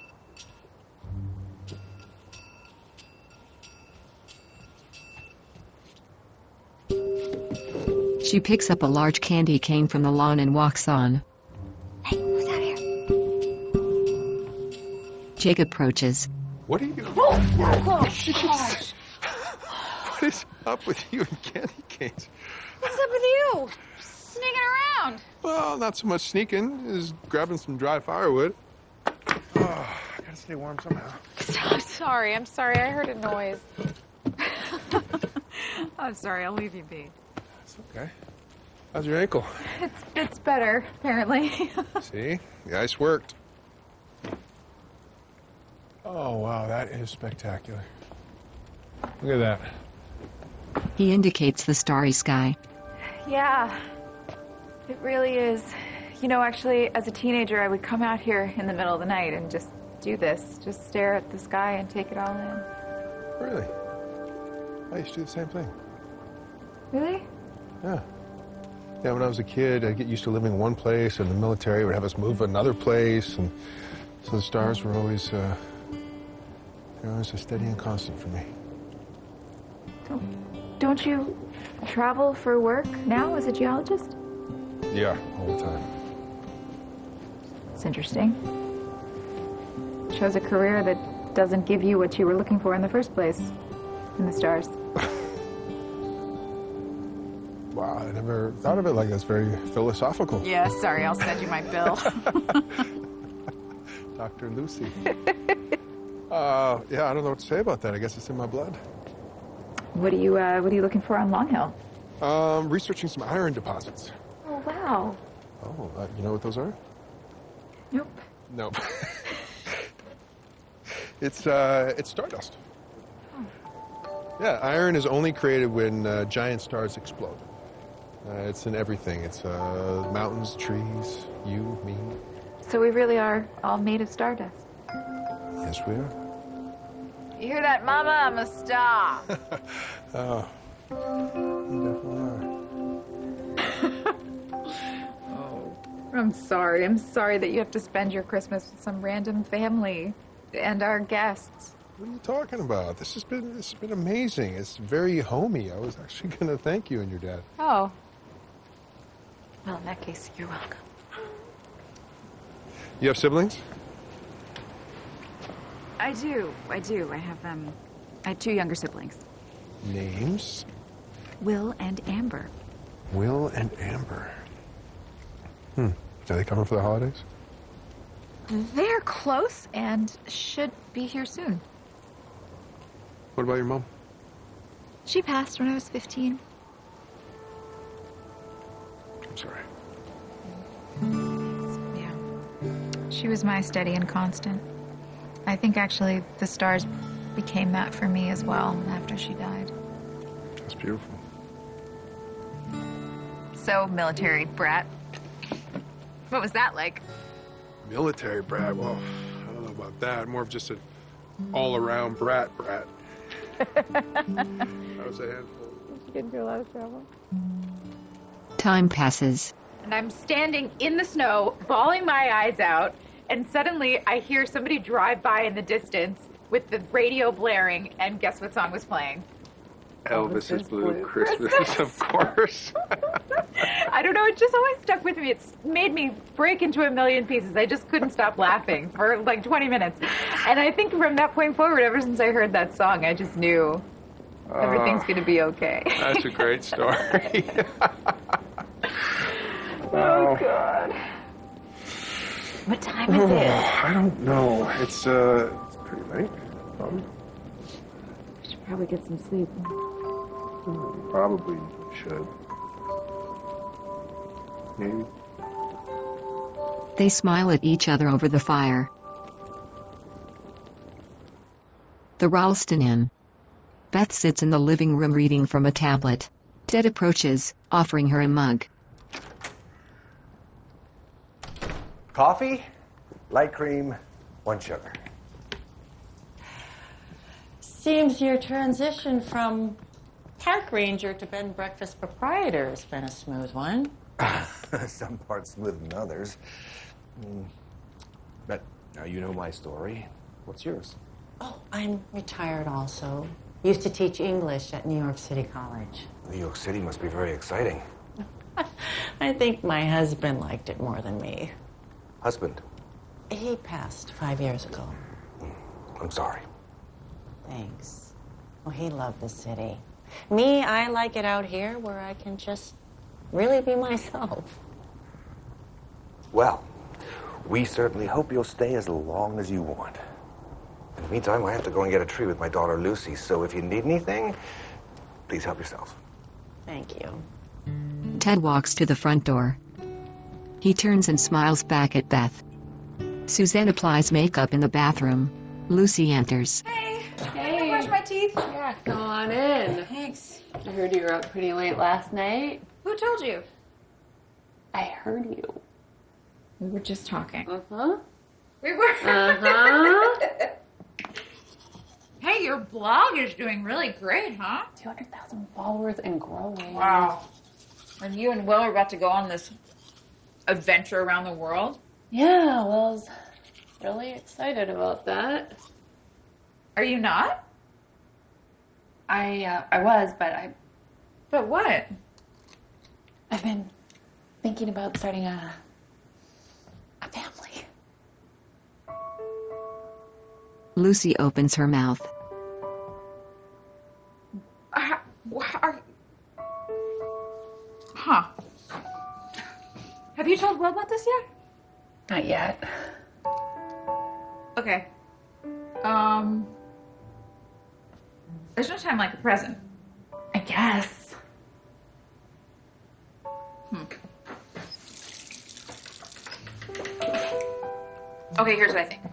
She picks up a large candy cane from the lawn and walks on. Hey, who's out here? Jake approaches. What are you... Oh, gosh. What is up with you and candy canes? What's up with you? Sneaking around. Well, not so much sneaking as grabbing some dry firewood. Oh, I gotta stay warm somehow. I'm sorry. I heard a noise. I'm sorry. I'll leave you be. It's okay. How's your ankle? It's better, apparently. See? The ice worked. Oh, wow, that is spectacular. Look at that. He indicates the starry sky. Yeah, it really is. You know, actually, as a teenager, I would come out here in the middle of the night and just do this. Just stare at the sky and take it all in. Really? I used to do the same thing. Really? Yeah. Yeah, when I was a kid, I'd get used to living in one place, and the military would have us move another place, and so the stars were always, always a steady and constant for me. Don't you travel for work now as a geologist? Yeah, all the time. It's interesting. Shows a career that doesn't give you what you were looking for in the first place, in the stars. Wow, I never thought of it like that's very philosophical. Yeah, sorry, I'll send you my bill. Dr. Lucy. Yeah, I don't know what to say about that. I guess it's in my blood. What are you looking for on Long Hill? Researching some iron deposits. Oh, wow. Oh, you know what those are? Nope. Nope. It's stardust. Yeah, iron is only created when giant stars explode. It's in everything. It's mountains, trees, you, me. So we really are all made of stardust. Yes, we are. You hear that, Mama? I'm a star. Oh, you definitely are. I'm sorry. I'm sorry that you have to spend your Christmas with some random family and our guests. What are you talking about? This has been amazing. It's very homey. I was actually going to thank you and your dad. Oh. Well, in that case, you're welcome. You have siblings? I do. I have 2 younger siblings. Names? Will and Amber. Will and Amber. Are they coming for the holidays? They're close and should be here soon. What about your mom? She passed when I was 15. I'm sorry. Yeah. She was my steady and constant. I think actually the stars became that for me as well after she died. That's beautiful. So, military brat. What was that like? Military brat? Well, I don't know about that. More of just an all-around brat. That was a handful. Did you get into a lot of trouble? Time passes. And I'm standing in the snow, bawling my eyes out, and suddenly I hear somebody drive by in the distance with the radio blaring, and guess what song was playing? Elvis's Blue Christmas, of course. I don't know, it just always stuck with me. It's made me break into a million pieces. I just couldn't stop laughing for like 20 minutes. And I think from that point forward, ever since I heard that song, I just knew everything's going to be okay. That's a great story. Oh, God. What time is it? I don't know. It's pretty late. We should probably get some sleep. Probably should. Maybe. They smile at each other over the fire. The Ralston Inn. Beth sits in the living room reading from a tablet. Ted approaches, offering her a mug. Coffee, light cream, 1 sugar. Seems your transition from park ranger to bed and breakfast proprietor has been a smooth one. Some parts smoother than others. But now you know my story. What's yours? Oh, I'm retired also. Used to teach English at New York City College. New York City must be very exciting. I think my husband liked it more than me. Husband? He passed 5 years ago. I'm sorry. Thanks. Well, he loved the city. Me, I like it out here where I can just really be myself. Well, we certainly hope you'll stay as long as you want. In the meantime, I have to go and get a tree with my daughter Lucy, so if you need anything, please help yourself. Thank you. Ted walks to the front door. He turns and smiles back at Beth. Suzanne applies makeup in the bathroom. Lucy enters. Hey, I brush my teeth. Yeah, go on in. Thanks. I heard you were up pretty late last night. Who told you? I heard you. We were just talking. Uh-huh. We were. Uh-huh. Hey, your blog is doing really great, huh? 200,000 followers and growing. Wow. And you and Will are about to go on this adventure around the world? Yeah, Will's really excited about that. Are you not? I was, but But what? I've been thinking about starting a family. Lucy opens her mouth. Huh. Have you told Will about this yet? Not yet. Okay. There's no time like the present. I guess. Okay, here's what I think.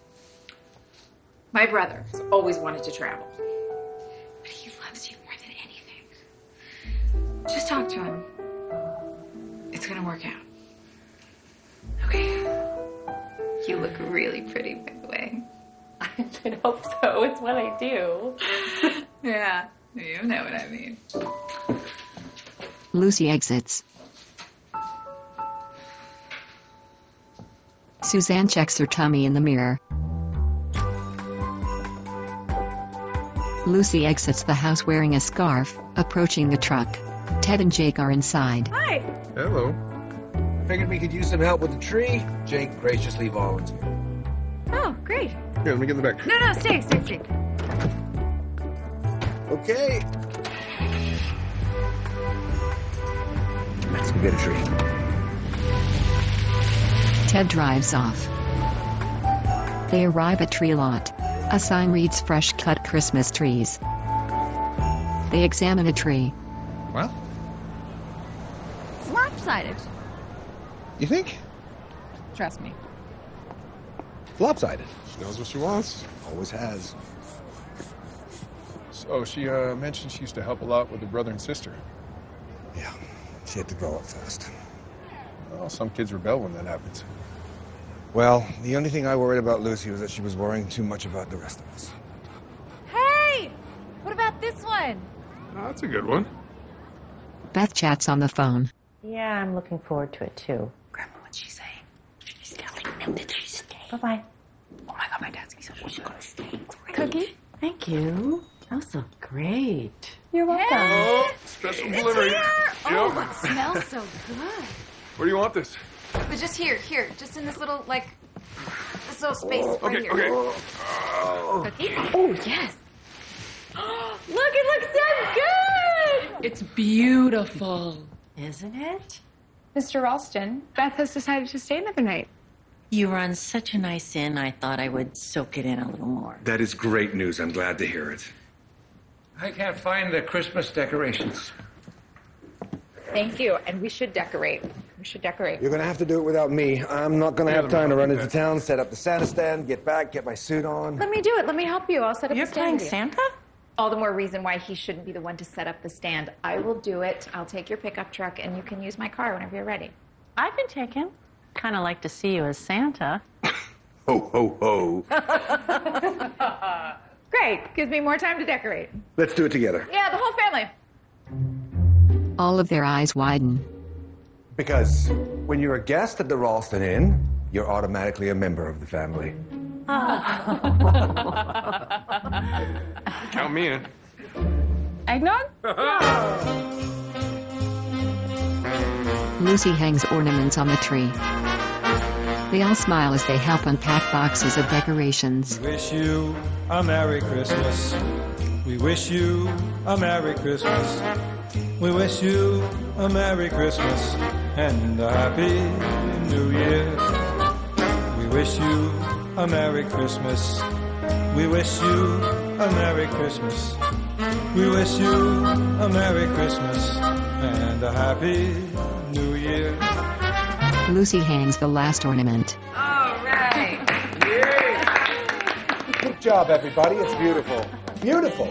My brother has always wanted to travel. But he loves you more than anything. Just talk to him. It's gonna work out. Okay. You look really pretty, by the way. I hope so. It's what I do. Yeah, you know what I mean. Lucy exits. Suzanne checks her tummy in the mirror. Lucy exits the house wearing a scarf, approaching the truck. Ted and Jake are inside. Hi. Hello. Figured we could use some help with the tree. Jake graciously volunteered. Oh, great. Here, let me get in the back. No, stay. Okay. Let's go get a tree. Ted drives off. They arrive at tree lot. A sign reads fresh cut Christmas trees. They examine a tree. Well, It's lopsided. you think? Trust me. Lopsided. She knows what she wants. Always has. So she mentioned she used to help a lot with her brother and sister. Yeah, she had to grow up fast. Well, some kids rebel when that happens. Well, the only thing I worried about Lucy was that she was worrying too much about the rest of us. Hey! What about this one? Oh, that's a good one. Beth chats on the phone. Yeah, I'm looking forward to it too. Grandma, what's she saying? She's telling them that she's staying. Bye-bye. Oh my god, my dad's so she's gonna stay. Cookie? Thank you. Those look great. You're welcome. Oh, special delivery. Oh, it smells so good. Where do you want this? But just here, just in this little, this little space right here. Okay. Cookie? Oh, yes. Look, it looks so good! It's beautiful. Isn't it? Mr. Ralston, Beth has decided to stay another night. You run such a nice inn, I thought I would soak it in a little more. That is great news. I'm glad to hear it. I can't find the Christmas decorations. Thank you, and we should decorate. You're gonna have to do it without me. I'm not gonna have time to run into town, set up the Santa stand, get back, get my suit on. Let me do it. Let me help you. I'll set up You're the stand. playing with you. Santa? All the more reason why he shouldn't be the one to set up the stand. I will do it. I'll take your pickup truck, and you can use my car whenever you're ready. I can take him. Kind of like to see you as Santa. Ho, ho, ho. Great. Gives me more time to decorate. Let's do it together. Yeah, the whole family. All of their eyes widen. Because when you're a guest at the Ralston Inn, you're automatically a member of the family. Count me in. Eggnog? Lucy hangs ornaments on the tree. They all smile as they help unpack boxes of decorations. Wish you a Merry Christmas. We wish you a Merry Christmas. We wish you a Merry Christmas and a Happy New Year. We wish you a Merry Christmas. We wish you a Merry Christmas. We wish you a Merry Christmas and a Happy New Year. Lucy hangs the last ornament. All right. Good job, everybody. It's beautiful. Beautiful.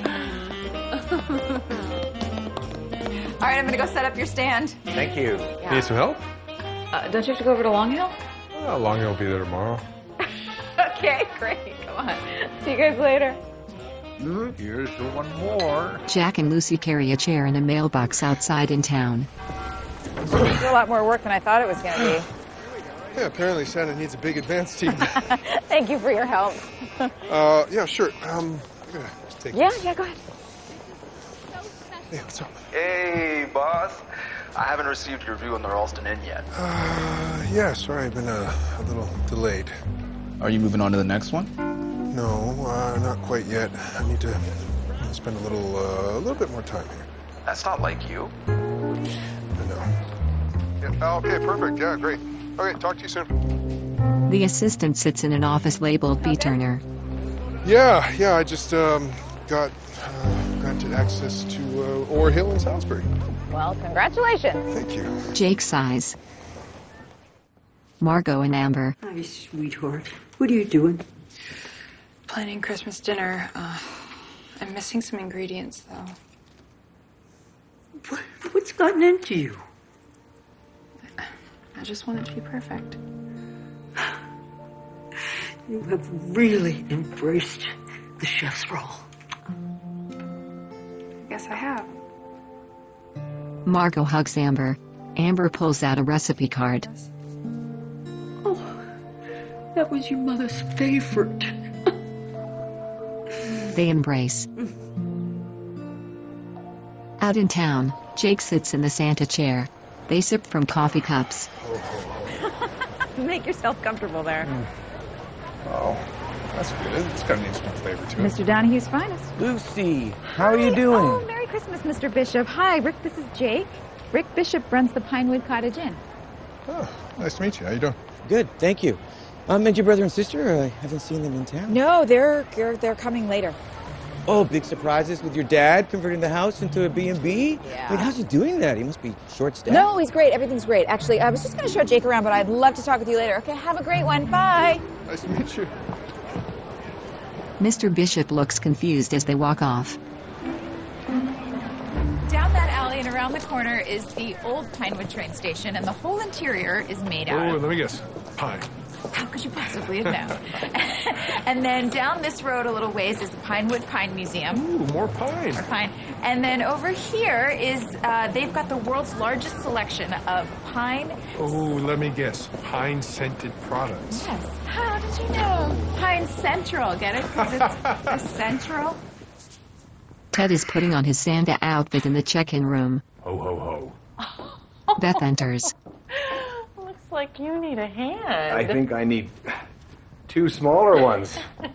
All right, I'm going to go set up your stand. Thank you. Yeah. Need some help? Don't you have to go over to Long Hill? How long will be there tomorrow? Okay, great. Come on. See you guys later. Here's to one more. Jack and Lucy carry a chair and a mailbox outside in town. It's a lot more work than I thought it was going to be. Yeah, apparently Santa needs a big advance team. Thank you for your help. Yeah, sure. I'm gonna take Yeah, this. yeah, go ahead. Hey, what's up? Hey, boss. I haven't received your review on the Ralston Inn yet. Yeah, sorry, I've been a little delayed. Are you moving on to the next one? No, not quite yet. I need to spend a little bit more time here. That's not like you. I know. Yeah, okay, perfect. Yeah, great. Okay, talk to you soon. The assistant sits in an office labeled B. Turner. Yeah, I just got granted access to Orr Hill in Salisbury. Well, congratulations. Thank you. Jake sighs. Margot and Amber. Hi, sweetheart. What are you doing? Planning Christmas dinner. I'm missing some ingredients, though. What's gotten into you? I just want it to be perfect. You have really embraced the chef's role. I guess I have. Margot hugs Amber. Amber pulls out a recipe card. Oh, that was your mother's favorite. They embrace. Out in town, Jake sits in the Santa chair. They sip from coffee cups. Make yourself comfortable there. Oh, that's good. It's got an instant flavor to it. Mr. Donahue's finest. Lucy, how are you doing? Oh, Merry Christmas, Mr. Bishop. Hi, Rick, this is Jake. Rick Bishop runs the Pinewood Cottage Inn. Oh, nice to meet you. How you doing? Good, thank you. And your brother and sister? I haven't seen them in town. No, they're coming later. Oh, big surprises with your dad converting the house into a B&B? Yeah. I mean, how's he doing that? He must be short-staffed. No, he's great. Everything's great. Actually, I was just going to show Jake around, but I'd love to talk with you later. Okay, have a great one. Bye. Nice to meet you. Mr. Bishop looks confused as they walk off. Down that alley and around the corner is the old Pinewood train station, and the whole interior is made out Oh, of... let me guess. Pine. How could you possibly have known? And then down this road a little ways is the Pinewood Pine Museum. Ooh, more pine. Or pine. And then over here is, they've got the world's largest selection of pine... Oh, let me guess. Pine-scented products. Yes. How did you know? Pine Central, get it? Because it's a central. Ted is putting on his Santa outfit in the check-in room. Ho, ho, ho. Beth enters. Looks like you need a hand. I think I need 2 smaller ones.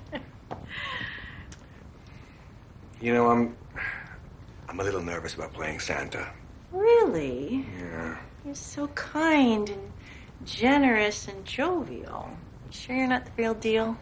You know, I'm a little nervous about playing Santa. Really? Yeah. You're so kind and generous and jovial. You sure you're not the real deal?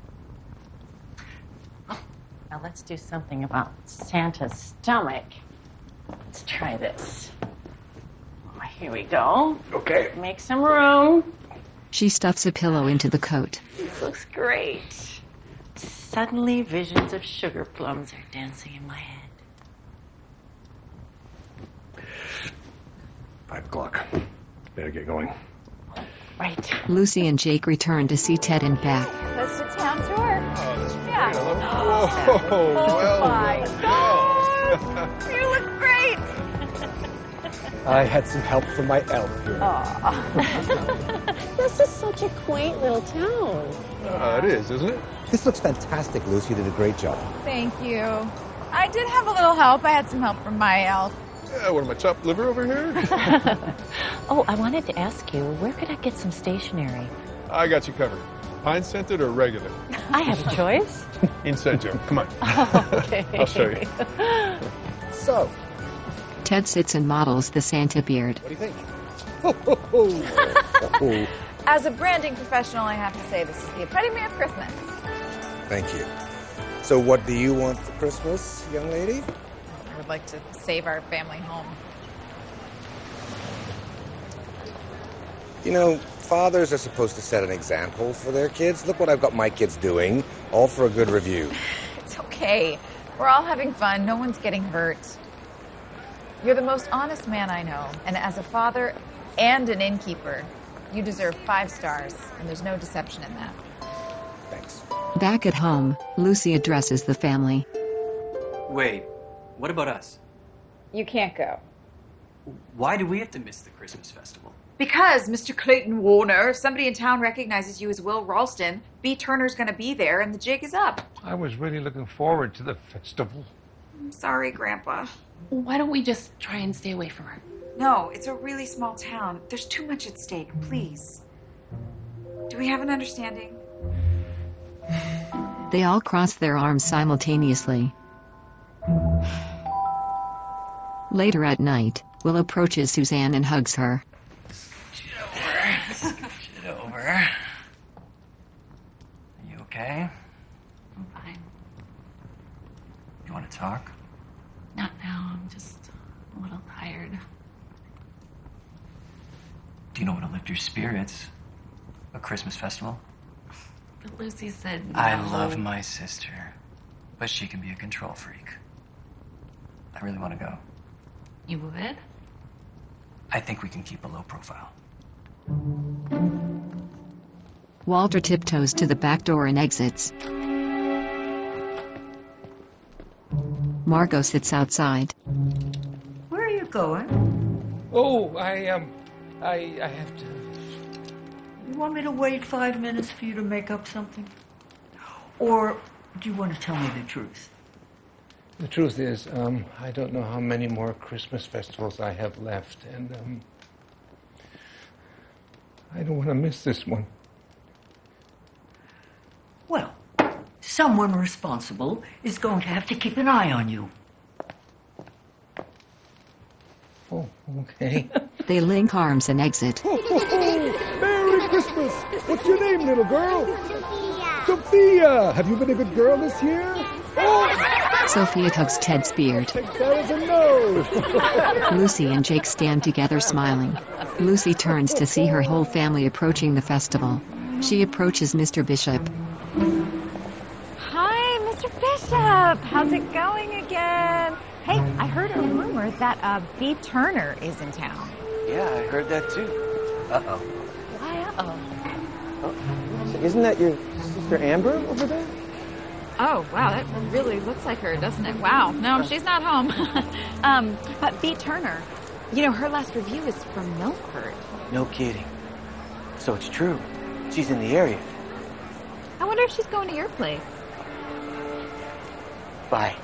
Oh, now let's do something about Santa's stomach. Let's try this. Oh, here we go. Okay. Make some room. She stuffs a pillow into the coat. This looks great. Suddenly, visions of sugar plums are dancing in my head. 5 o'clock. Better get going. Right. Lucy and Jake return to see Ted and Beth. That's the town tour. Oh, that's great. Yeah. Whoa, well my God. You look great. I had some help from my elf here. This is such a quaint little town. It is, isn't it? This looks fantastic, Lucy. You did a great job. Thank you. I did have a little help. I had some help from my elf. Yeah, what am I, chopped liver over here? Oh, I wanted to ask you, where could I get some stationery? I got you covered. Pine-scented or regular? I have a choice. Inside joke. Come on. Okay. I'll show you. So, Ted sits and models the Santa beard. what do you think? As a branding professional, I have to say this is the epitome of Christmas. Thank you. So what do you want for Christmas, young lady? I would like to save our family home. You know, fathers are supposed to set an example for their kids. Look what I've got my kids doing, all for a good review. It's okay. We're all having fun. No one's getting hurt. You're the most honest man I know. And as a father and an innkeeper, you deserve 5 stars. And there's no deception in that. Thanks. Back at home, Lucy addresses the family. Wait, what about us? You can't go. Why do we have to miss the Christmas festival? Because, Mr. Clayton Warner, if somebody in town recognizes you as Will Ralston, B. Turner's gonna be there and the jig is up. I was really looking forward to the festival. I'm sorry, Grandpa. Why don't we just try and stay away from her? No, it's a really small town. There's too much at stake, please. Do we have an understanding? They all cross their arms simultaneously. Later at night, Will approaches Suzanne and hugs her. Get over. Are you okay? I'm fine. You want to talk? Not now. I'm just a little tired. Do you know what'll lift your spirits? A Christmas festival? But Lucy said no. I love my sister, but she can be a control freak. I really want to go. You would? I think we can keep a low profile. Walter tiptoes to the back door and exits. Margot sits outside. Where are you going? Oh, I have to. You want me to wait 5 minutes for you to make up something? Or do you want to tell me the truth? The truth is, I don't know how many more Christmas festivals I have left, and, I don't want to miss this one. Well, someone responsible is going to have to keep an eye on you. Oh, okay. They link arms and exit. Ho, ho, ho! Merry Christmas! What's your name, little girl? Sophia. Sophia! Have you been a good girl this year? Oh! Sophia tugs Ted's beard. Take that as a no! Lucy and Jake stand together smiling. Lucy turns to see her whole family approaching the festival. She approaches Mr. Bishop. Hi, Mr. Bishop. How's it going again? Hey, I heard a rumor that B. Turner is in town. Yeah, I heard that too. Uh-oh. Why uh-oh? Isn't that your sister Amber over there? Oh, wow, that really looks like her, doesn't it? Wow, no, she's not home. But B. Turner, you know, her last review is from Milford. No kidding. So it's true. She's in the area. I wonder if she's going to your place. Bye.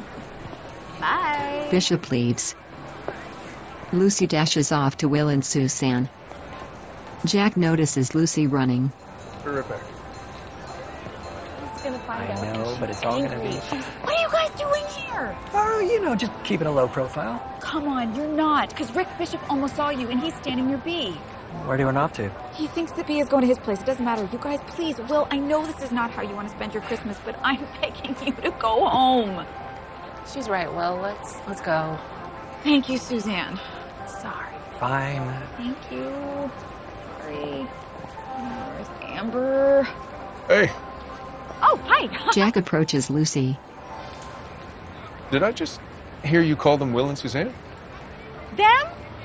Bye. Bishop leaves. Lucy dashes off to Will and Suzanne. Jack notices Lucy running. Be right back. Gonna find I out. know, but it's all gonna be... What are you guys doing here? Oh, you know, just keeping a low profile. Come on, you're not, because Rick Bishop almost saw you and he's standing near B. Where do you run off to? He thinks that B is going to his place. It doesn't matter. You guys, please. Will, I know this is not how you want to spend your Christmas, but I'm begging you to go home. She's right, Will. Let's go. Thank you, Suzanne. Sorry. Fine. Thank you. Sorry. Where's Amber? Hey, Oh, hi. Jack approaches Lucy. did I just hear you call them Will and Suzanne? Them?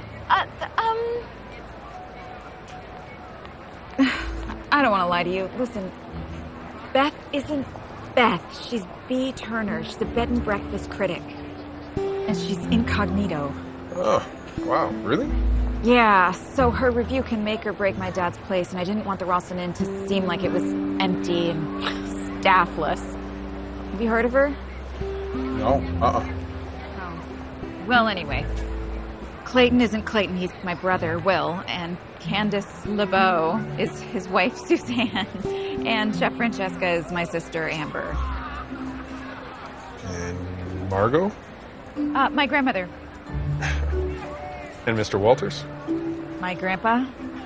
I don't want to lie to you. Listen, Beth isn't Beth. She's B. Turner. She's a bed and breakfast critic. And she's incognito. Oh, wow, really? Yeah, so her review can make or break my dad's place, and I didn't want the Ralston Inn to seem like it was empty and staffless. Have you heard of her? No, Oh. Well, anyway. Clayton isn't Clayton, he's my brother, Will, and Candace LeBeau is his wife, Suzanne, and Chef Francesca is my sister, Amber. And Margot? My grandmother. And Mr. Walters? My grandpa.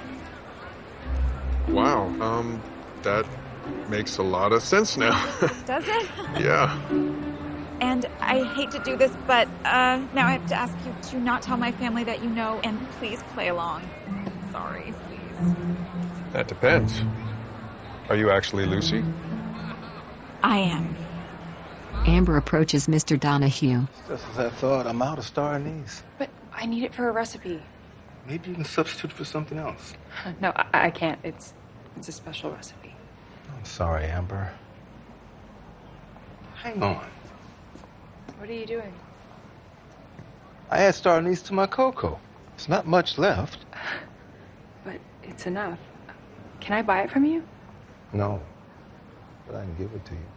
Wow, that makes a lot of sense now. Does it? Yeah. And I hate to do this, but now I have to ask you to not tell my family that you know, and please play along. Sorry, please. That depends. Are you actually Lucy? I am. Amber approaches Mr. Donahue. Just as I thought, I'm out of star anise. But I need it for a recipe. Maybe you can substitute for something else. No, I can't. It's a special recipe. I'm sorry, Amber. Hang on. What are you doing? I add star anise to my cocoa. There's not much left. But it's enough. Can I buy it from you? No, but I can give it to you.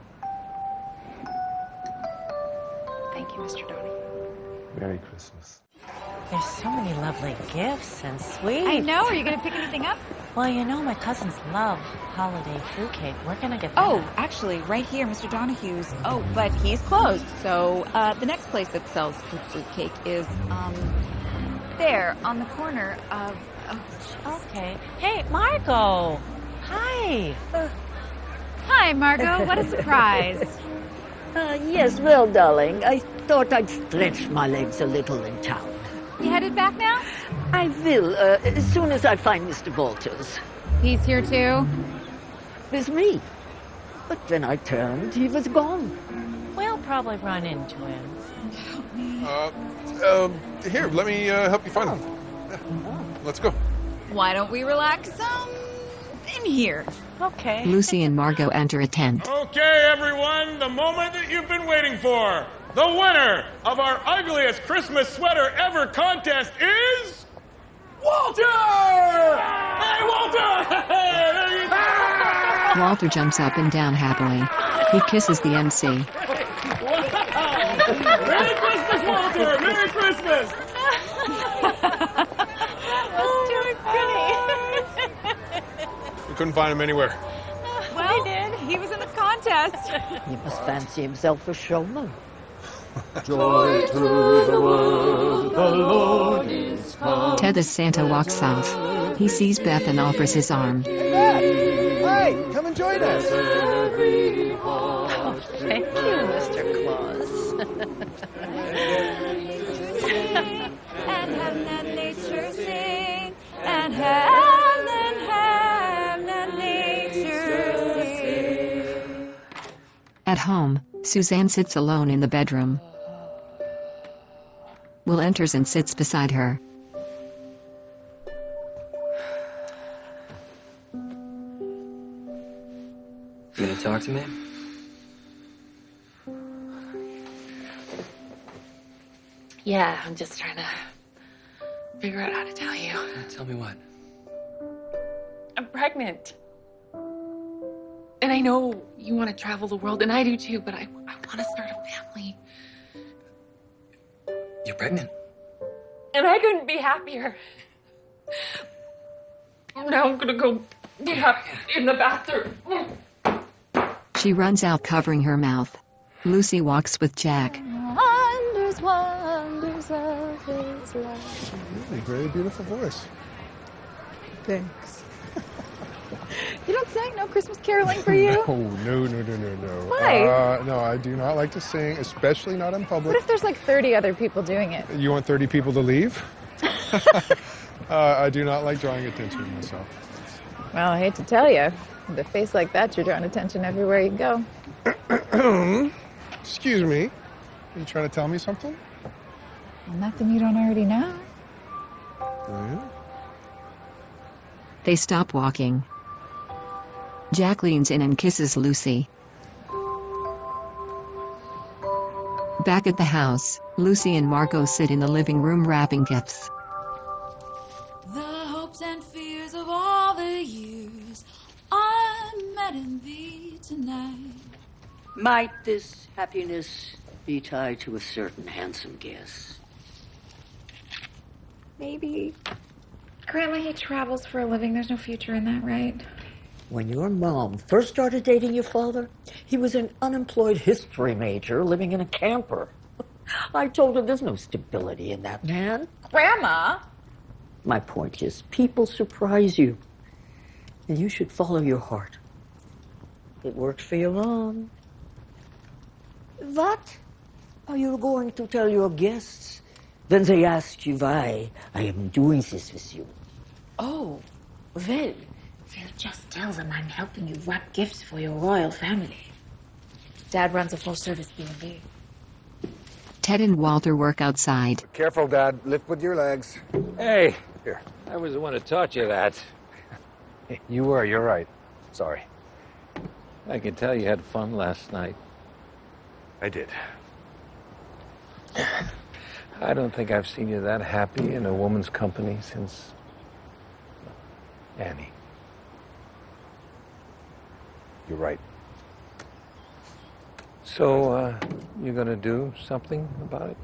Thank you, Mr. Donahue. Merry Christmas. There's so many lovely gifts and sweets. I know. Are you going to pick anything up? Well, you know, my cousins love holiday fruitcake. We're going to get that. Oh, actually, right here, Mr. Donahue's. Oh, but he's closed. So the next place that sells good fruitcake is, there, on the corner of... Okay. Hey, Margot. Hi. Hi, Margot. What a surprise. Yes, well, darling, I thought I'd stretch my legs a little in town. You headed back now? I will, as soon as I find Mr. Walters. He's here too? With me. But when I turned, he was gone. We'll probably run into him. Here, let me help you find him. Yeah. Let's go. Why don't we relax in here? Okay. Lucy and Margot enter a tent. Okay, everyone, the moment that you've been waiting for. The winner of our ugliest Christmas sweater ever contest is... Walter! Hey, Walter! There you go! Walter jumps up and down happily. He kisses the MC. Wow. Merry Christmas, Walter! Merry Christmas! We couldn't find him anywhere. Well, he was in the contest. He must fancy himself a showman. Joy to the world, the Lord is come. Ted as Santa walks off. He sees Beth and offers his arm. Hey, come and join us. Oh, thank you, Mr. Claus. And have that nature sing, and have that nature sing. At home, Suzanne sits alone in the bedroom. Will enters and sits beside her. You gonna talk to me? Yeah, I'm just trying to figure out how to tell you. Tell me what? I'm pregnant. And I know you want to travel the world, and I do too, but I want to start a family. You're pregnant? And I couldn't be happier. Now I'm gonna go nap in the bathroom. She runs out covering her mouth. Lucy walks with Jack. Wonders, wonders of his love. Really, very beautiful voice. Thanks. You don't sing? No Christmas caroling for you? No. Why? No, I do not like to sing, especially not in public. What if there's like 30 other people doing it? You want 30 people to leave? I do not like drawing attention to myself. Well, I hate to tell you, with a face like that, you're drawing attention everywhere you go. Excuse me. Are you trying to tell me something? Well, nothing you don't already know. Yeah. They stop walking. Jack leans in and kisses Lucy. Back at the house, Lucy and Margot sit in the living room wrapping gifts. The hopes and fears of all the years are met in thee tonight. Might this happiness be tied to a certain handsome guest? Maybe. Grandma, he travels for a living. There's no future in that, right? When your mom first started dating your father, he was an unemployed history major living in a camper. I told her there's no stability in that man. Grandma? My point is, people surprise you, and you should follow your heart. It worked for your mom. What are you going to tell your guests when they ask you why I am doing this with you? Oh, well, just tell them I'm helping you wrap gifts for your royal family. Dad runs a full-service B&B. Ted and Walter work outside. Careful, Dad. Lift with your legs. Hey, Here. I was the one who taught you that. You were. You're right. Sorry. I can tell you had fun last night. I did. I don't think I've seen you that happy in a woman's company since Annie. You're right. So, you're gonna do something about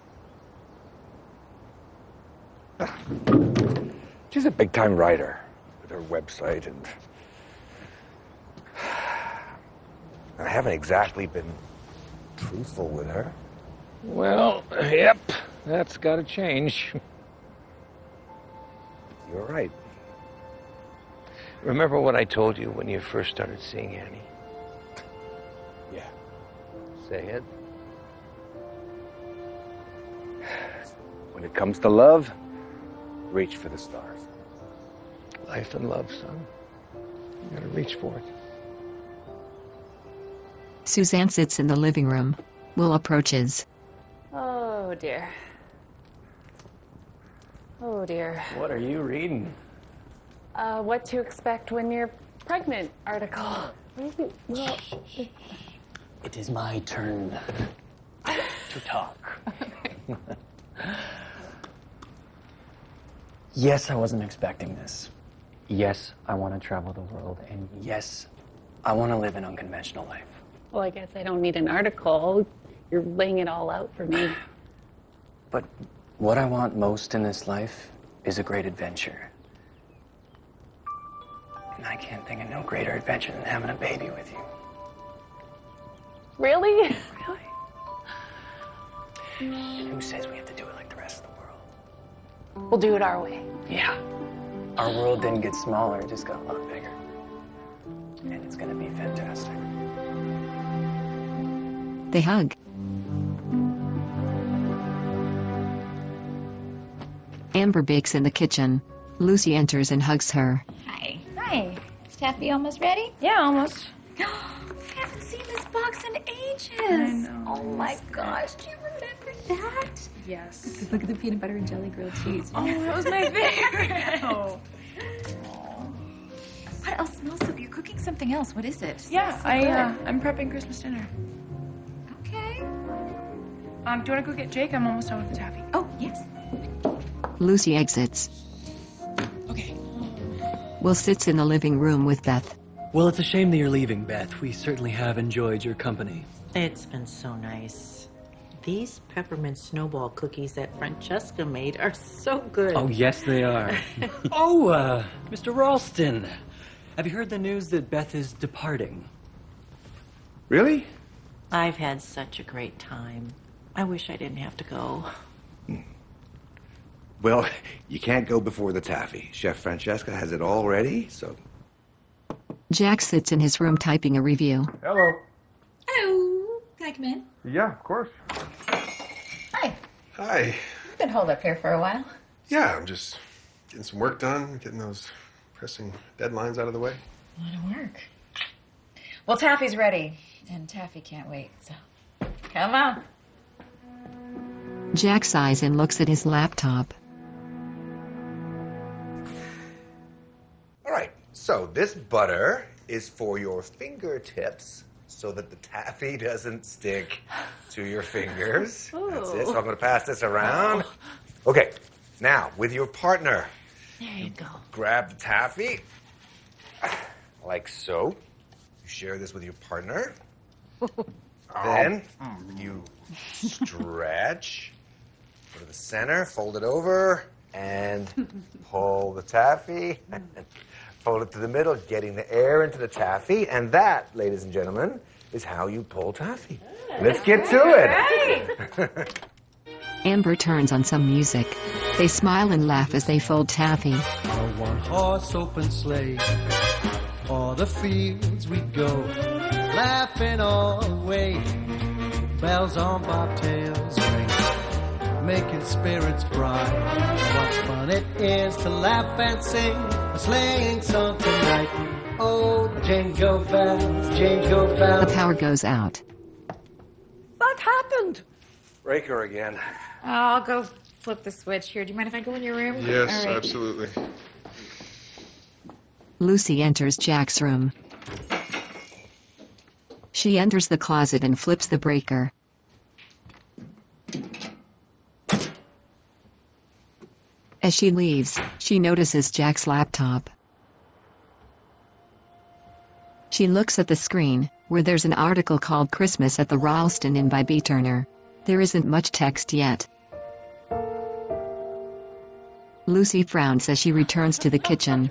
it? She's a big-time writer with her website, and I haven't exactly been truthful with her. Well, yep, that's gotta change. You're right. Remember what I told you when you first started seeing Annie? Yeah. Say it. When it comes to love, reach for the stars. Life and love, son. You gotta reach for it. Suzanne sits in the living room. Will approaches. Oh, dear. Oh, dear. What are you reading? What to expect when you're pregnant article. Well, It is my turn to talk. Yes, I wasn't expecting this. Yes, I want to travel the world. And yes, I want to live an unconventional life. well, I guess I don't need an article. You're laying it all out for me. But what I want most in this life is a great adventure. And I can't think of no greater adventure than having a baby with you. Really? And who says we have to do it like the rest of the world? We'll do it our way. Yeah. Our world didn't get smaller, it just got a lot bigger. And it's gonna be fantastic. They hug. Amber bakes in the kitchen. Lucy enters and hugs her. Hi. Hi. Is Taffy almost ready? Yeah, almost. I haven't seen this box in ages. I know. Oh my gosh, do you remember that? Yes. Look at the peanut butter and jelly grilled cheese. Oh, that was my favorite. Oh. What else smells so good? You're cooking something else. What is it? Yeah, Smells so good. I'm prepping Christmas dinner. Okay. Do you want to go get Jake? I'm almost done with the taffy. Oh, yes. Lucy exits. Okay. Will sits in the living room with Beth. Well, it's a shame that you're leaving, Beth. We certainly have enjoyed your company. It's been so nice. These peppermint snowball cookies that Francesca made are so good. Oh, yes, they are. Mr. Ralston. Have you heard the news that Beth is departing? Really? I've had such a great time. I wish I didn't have to go. Well, you can't go before the taffy. Chef Francesca has it all ready, so... Jack sits in his room typing a review. Hello. Hello. Can I come in? Yeah, of course. Hi. Hi. You've been holed up here for a while. Yeah, I'm just getting some work done, getting those pressing deadlines out of the way. A lot of work. Well, Taffy's ready, and Taffy can't wait, so come on. Jack sighs and looks at his laptop. All right, so this butter is for your fingertips so that the taffy doesn't stick to your fingers. That's it. So I'm going to pass this around. Okay, now with your partner. There you go. Grab the taffy, like so. You share this with your partner. Then you stretch, go to the center, fold it over, and pull the taffy. Fold it to the middle, getting the air into the taffy. And that, ladies and gentlemen, is how you pull taffy. Let's get to it. Amber turns on some music. They smile and laugh as they fold taffy. A one-horse open sleigh, o'er the fields we go, laughing all the way. Bells on bobtails ring, making spirits bright. What fun it is to laugh and sing a sleighing song tonight. Oh, jingle bells, jingle bells. The power goes out. What happened? Breaker again. I'll go flip the switch here. Do you mind if I go in your room? Yes, All right. absolutely. Lucy enters Jack's room. She enters the closet and flips the breaker. As she leaves, she notices Jack's laptop. She looks at the screen, where there's an article called Christmas at the Ralston Inn by B. Turner. There isn't much text yet. Lucy frowns as she returns to the kitchen.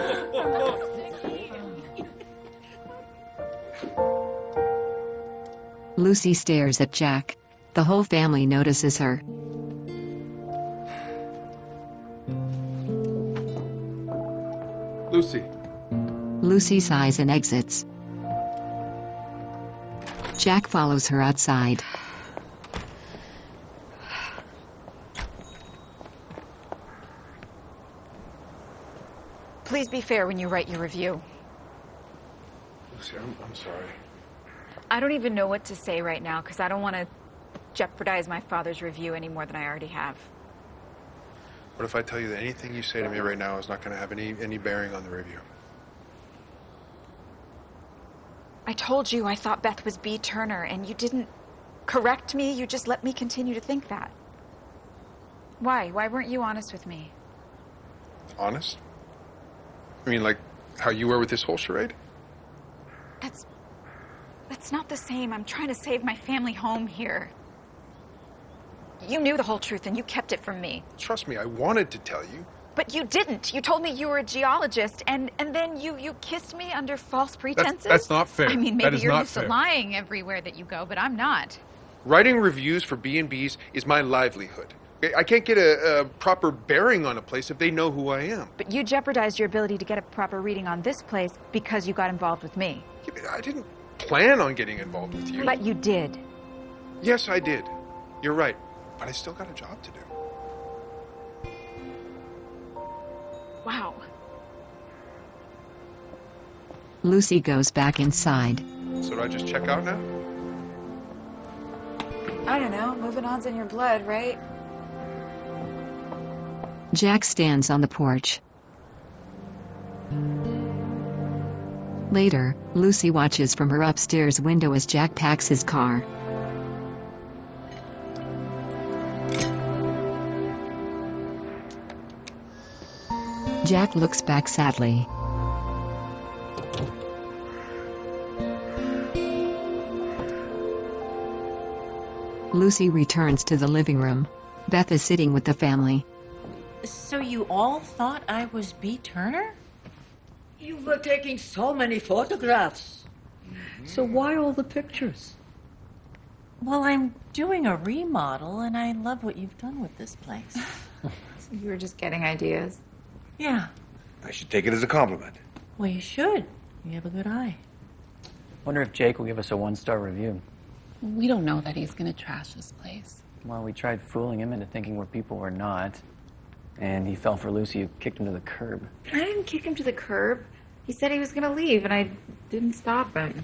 Lucy stares at Jack. The whole family notices her. Lucy. Lucy sighs and exits. Jack follows her outside. Please be fair when you write your review. Lucy, I'm sorry. I don't even know what to say right now because I don't want to jeopardize my father's review any more than I already have. What if I tell you that anything you say to me right now is not going to have any bearing on the review? I told you I thought Beth was B. Turner, and you didn't correct me. You just let me continue to think that. Why? Why weren't you honest with me? Honest? I mean, like how you were with this whole charade? That's not the same. I'm trying to save my family home here. You knew the whole truth, and you kept it from me. Trust me, I wanted to tell you. But you didn't. You told me you were a geologist, and then you kissed me under false pretenses. That's not fair. I mean, That maybe is you're not used to fair. lying everywhere that you go, but I'm not. Writing reviews for B&Bs is my livelihood. Okay? I can't get a proper bearing on a place if they know who I am. But you jeopardized your ability to get a proper reading on this place because you got involved with me. Yeah, but I didn't plan on getting involved with you. But you did. Yes, I did. You're right. But I still got a job to do. Wow. Lucy goes back inside. So do I just check out now? I don't know. Moving on's in your blood, right? Jack stands on the porch. Later, Lucy watches from her upstairs window as Jack packs his car. Jack looks back sadly. Lucy returns to the living room. Beth is sitting with the family. So you all thought I was B. Turner? You were taking so many photographs. So why all the pictures? Well, I'm doing a remodel, and I love what you've done with this place. So you were just getting ideas? Yeah. I should take it as a compliment. Well, you should. You have a good eye. Wonder if Jake will give us a 1-star review. We don't know that he's gonna trash this place. Well, we tried fooling him into thinking we're people we're not. And he fell for Lucy, who kicked him to the curb. I didn't kick him to the curb. He said he was going to leave, and I didn't stop him.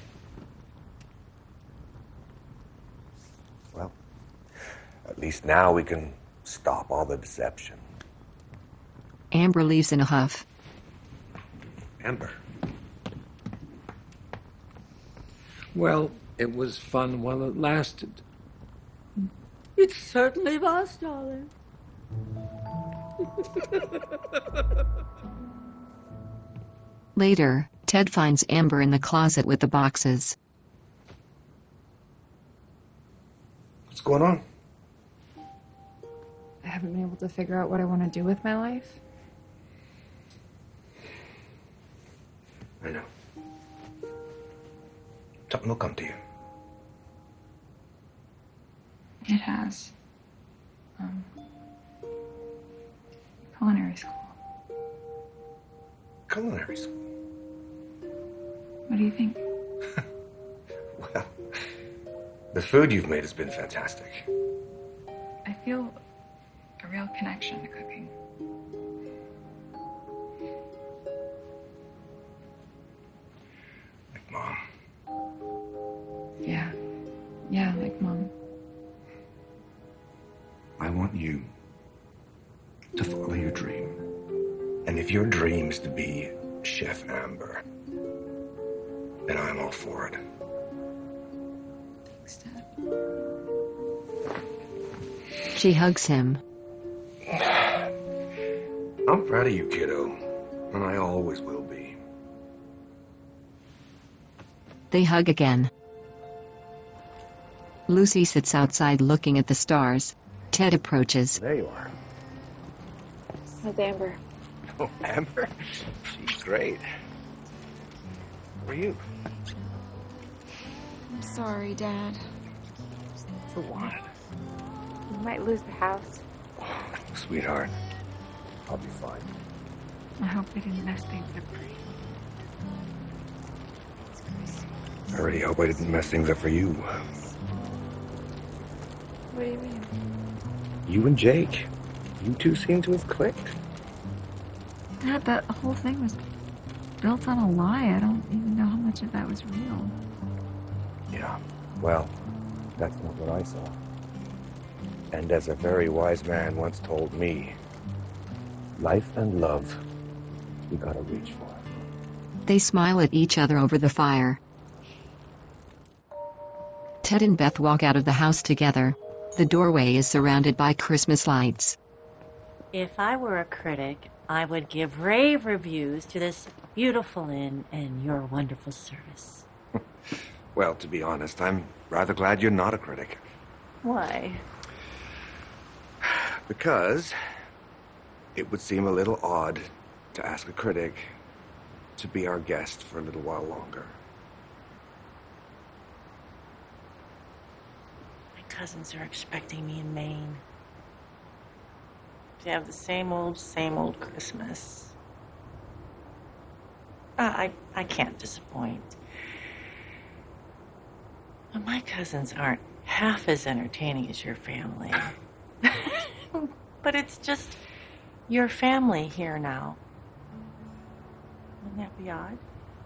Well, at least now we can stop all the deception. Amber leaves in a huff. Amber. Well, it was fun while it lasted. It certainly was, darling. Later, Ted finds Amber in the closet with the boxes. What's going on? I haven't been able to figure out what I want to do with my life. I know. Something will come to you. It has. Culinary school. Culinary school? What do you think? Well, the food you've made has been fantastic. I feel a real connection to cooking. Like Mom. Yeah. Yeah, like Mom. I want you to follow your dream. And if your dream is to be Chef Amber, then I'm all for it. Thanks, Dad. She hugs him. I'm proud of you, kiddo. And I always will be. They hug again. Lucy sits outside looking at the stars. Ted approaches. There you are. How's Amber? Oh, Amber? She's great. How are you? I'm sorry, Dad. For what? You might lose the house. Sweetheart, I'll be fine. I hope they didn't mess things up for you. I really hope I didn't mess things up for you. What do you mean? You and Jake, you two seem to have clicked. Dad, that whole thing was built on a lie. I don't even know how much of that was real. Yeah, well, that's not what I saw. And as a very wise man once told me, life and love, you gotta reach for. They smile at each other over the fire. Ted and Beth walk out of the house together. The doorway is surrounded by Christmas lights. If I were a critic, I would give rave reviews to this beautiful inn and your wonderful service. Well, to be honest, I'm rather glad you're not a critic. Why? Because it would seem a little odd to ask a critic to be our guest for a little while longer. My cousins are expecting me in Maine to have the same old Christmas. I can't disappoint. But my cousins aren't half as entertaining as your family. But it's just your family here now. Wouldn't that be odd?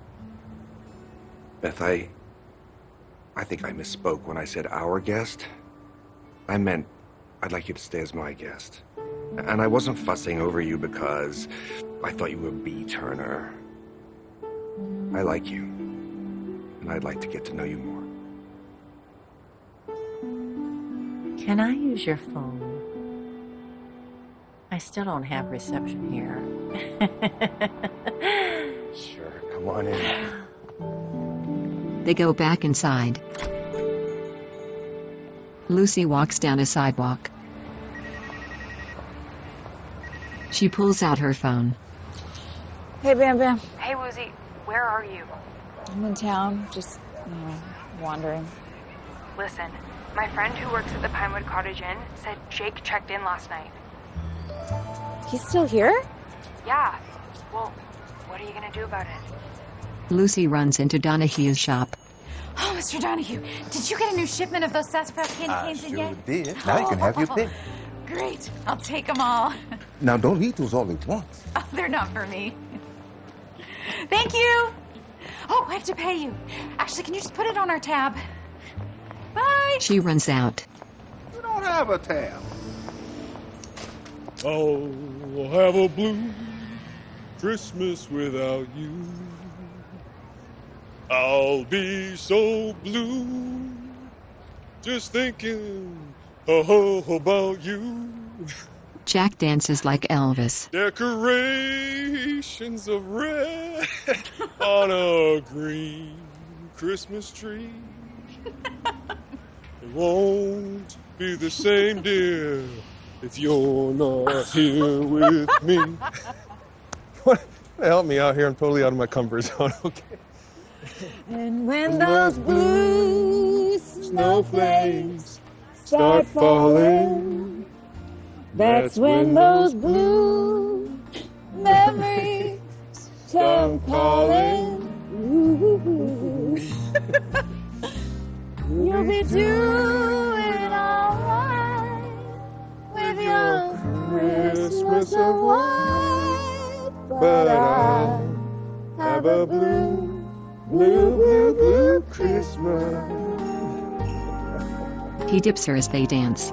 Beth, I think I misspoke when I said our guest. I meant I'd like you to stay as my guest. And I wasn't fussing over you because I thought you were B. Turner. I like you. And I'd like to get to know you more. Can I use your phone? I still don't have reception here. Sure, come on in. They go back inside. Lucy walks down a sidewalk. She pulls out her phone. Hey, Bam Bam. Hey, Woozy, where are you? I'm in town, just, wandering. Listen, my friend who works at the Pinewood Cottage Inn said Jake checked in last night. He's still here? Yeah. Well, what are you gonna do about it? Lucy runs into Donahue's shop. Oh, Mr. Donahue, did you get a new shipment of those sassafras candy canes in yet? did. Now you can have your pick. Great. I'll take them all. Now don't eat those all at once. Oh, they're not for me. Thank you. Oh, I have to pay you. Actually, can you just put it on our tab? Bye. She runs out. You don't have a tab. I'll have a blue Christmas without you. I'll be so blue just thinking about you. Jack dances like Elvis. Decorations of red on a green Christmas tree. It won't be the same, dear, if you're not here with me. What? Help me out here. I'm totally out of my comfort zone. Okay. And when those blue snowflakes start falling, that's when those blue memories come calling. Ooh. You'll be doing alright with your Christmas of white, but I have a blue Christmas. He dips her as they dance.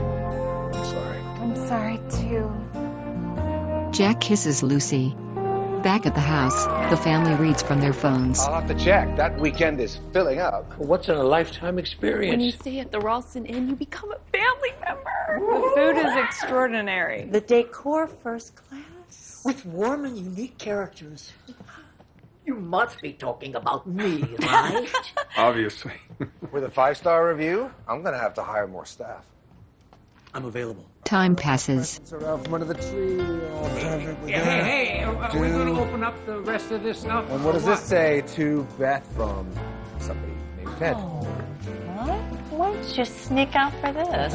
I'm sorry too. Jack kisses Lucy. Back at the house, the family reads from their phones. I'll have to check. That weekend is filling up. What's in a lifetime When experience? you stay at the Ralston Inn, you become a family member. The food is extraordinary. The decor first class. With warm and unique characters. You must be talking about me, right? Obviously. With a 5-star review, I'm gonna have to hire more staff. I'm available. Time passes. Around from under the tree. Hey, are we going to open up the rest of this now? And what does this say to Beth from somebody named Ted? What? Why don't you sneak out for this?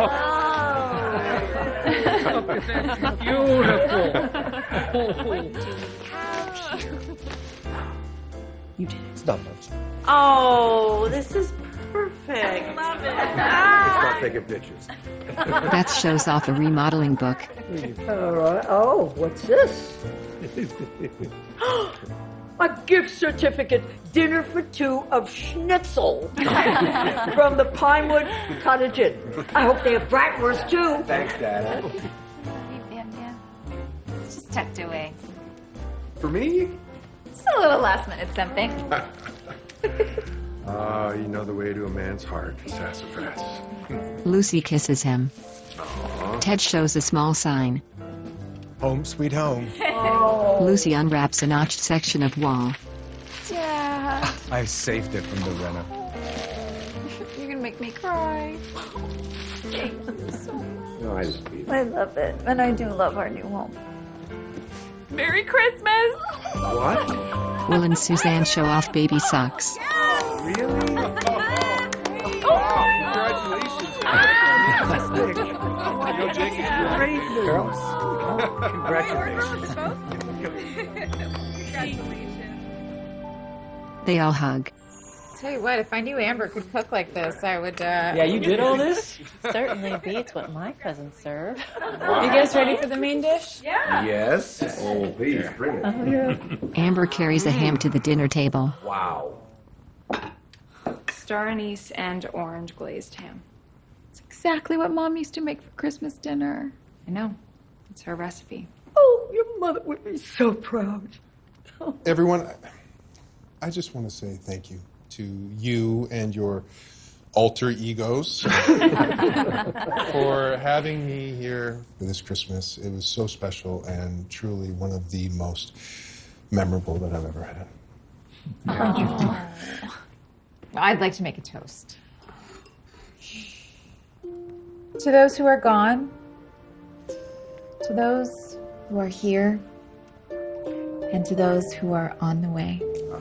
You did it. It's not much. Oh, this is perfect. Love it. Start taking pictures. Beth shows off a remodeling book. Oh, what's this? A gift certificate, dinner for 2 of schnitzel from the Pinewood Cottage Inn. I hope they have bratwurst too. Thanks, Dad. It's just tucked away. For me? Just a little last minute something. You know the way to a man's heart, sassafras. Lucy kisses him. Ted shows a small sign. Home sweet home. Lucy unwraps a notched section of wall. Dad, I saved it from the renter. you're gonna make me cry. No, I love you. I love it, and I do love our new home. Merry Christmas! What? Will and Suzanne show off baby socks. Really? Congratulations. Jake, Great news. Girls. Congratulations. They all hug. Tell you what, if I knew Amber could cook like this, I would. Yeah, you did all this? Certainly beats what my cousins serve. You guys ready for the main dish? Yeah. Yes. Oh, please bring it. Amber carries a ham to the dinner table. Wow. Star anise and orange glazed ham. It's exactly what Mom used to make for Christmas dinner. I know. It's her recipe. Oh, your mother would be so proud. Everyone, I just want to say thank you to you and your alter egos for having me here for this Christmas. It was so special and truly one of the most memorable that I've ever had. I'd like to make a toast. To those who are gone, to those who are here, and to those who are on the way.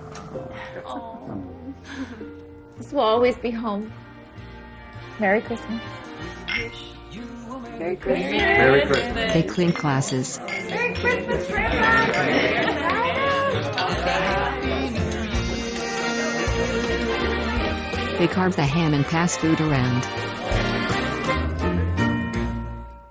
This will always be home. Merry Christmas. Merry Christmas. Merry Christmas. They clink glasses. Merry Christmas, Grandma! They carve the ham and pass food around.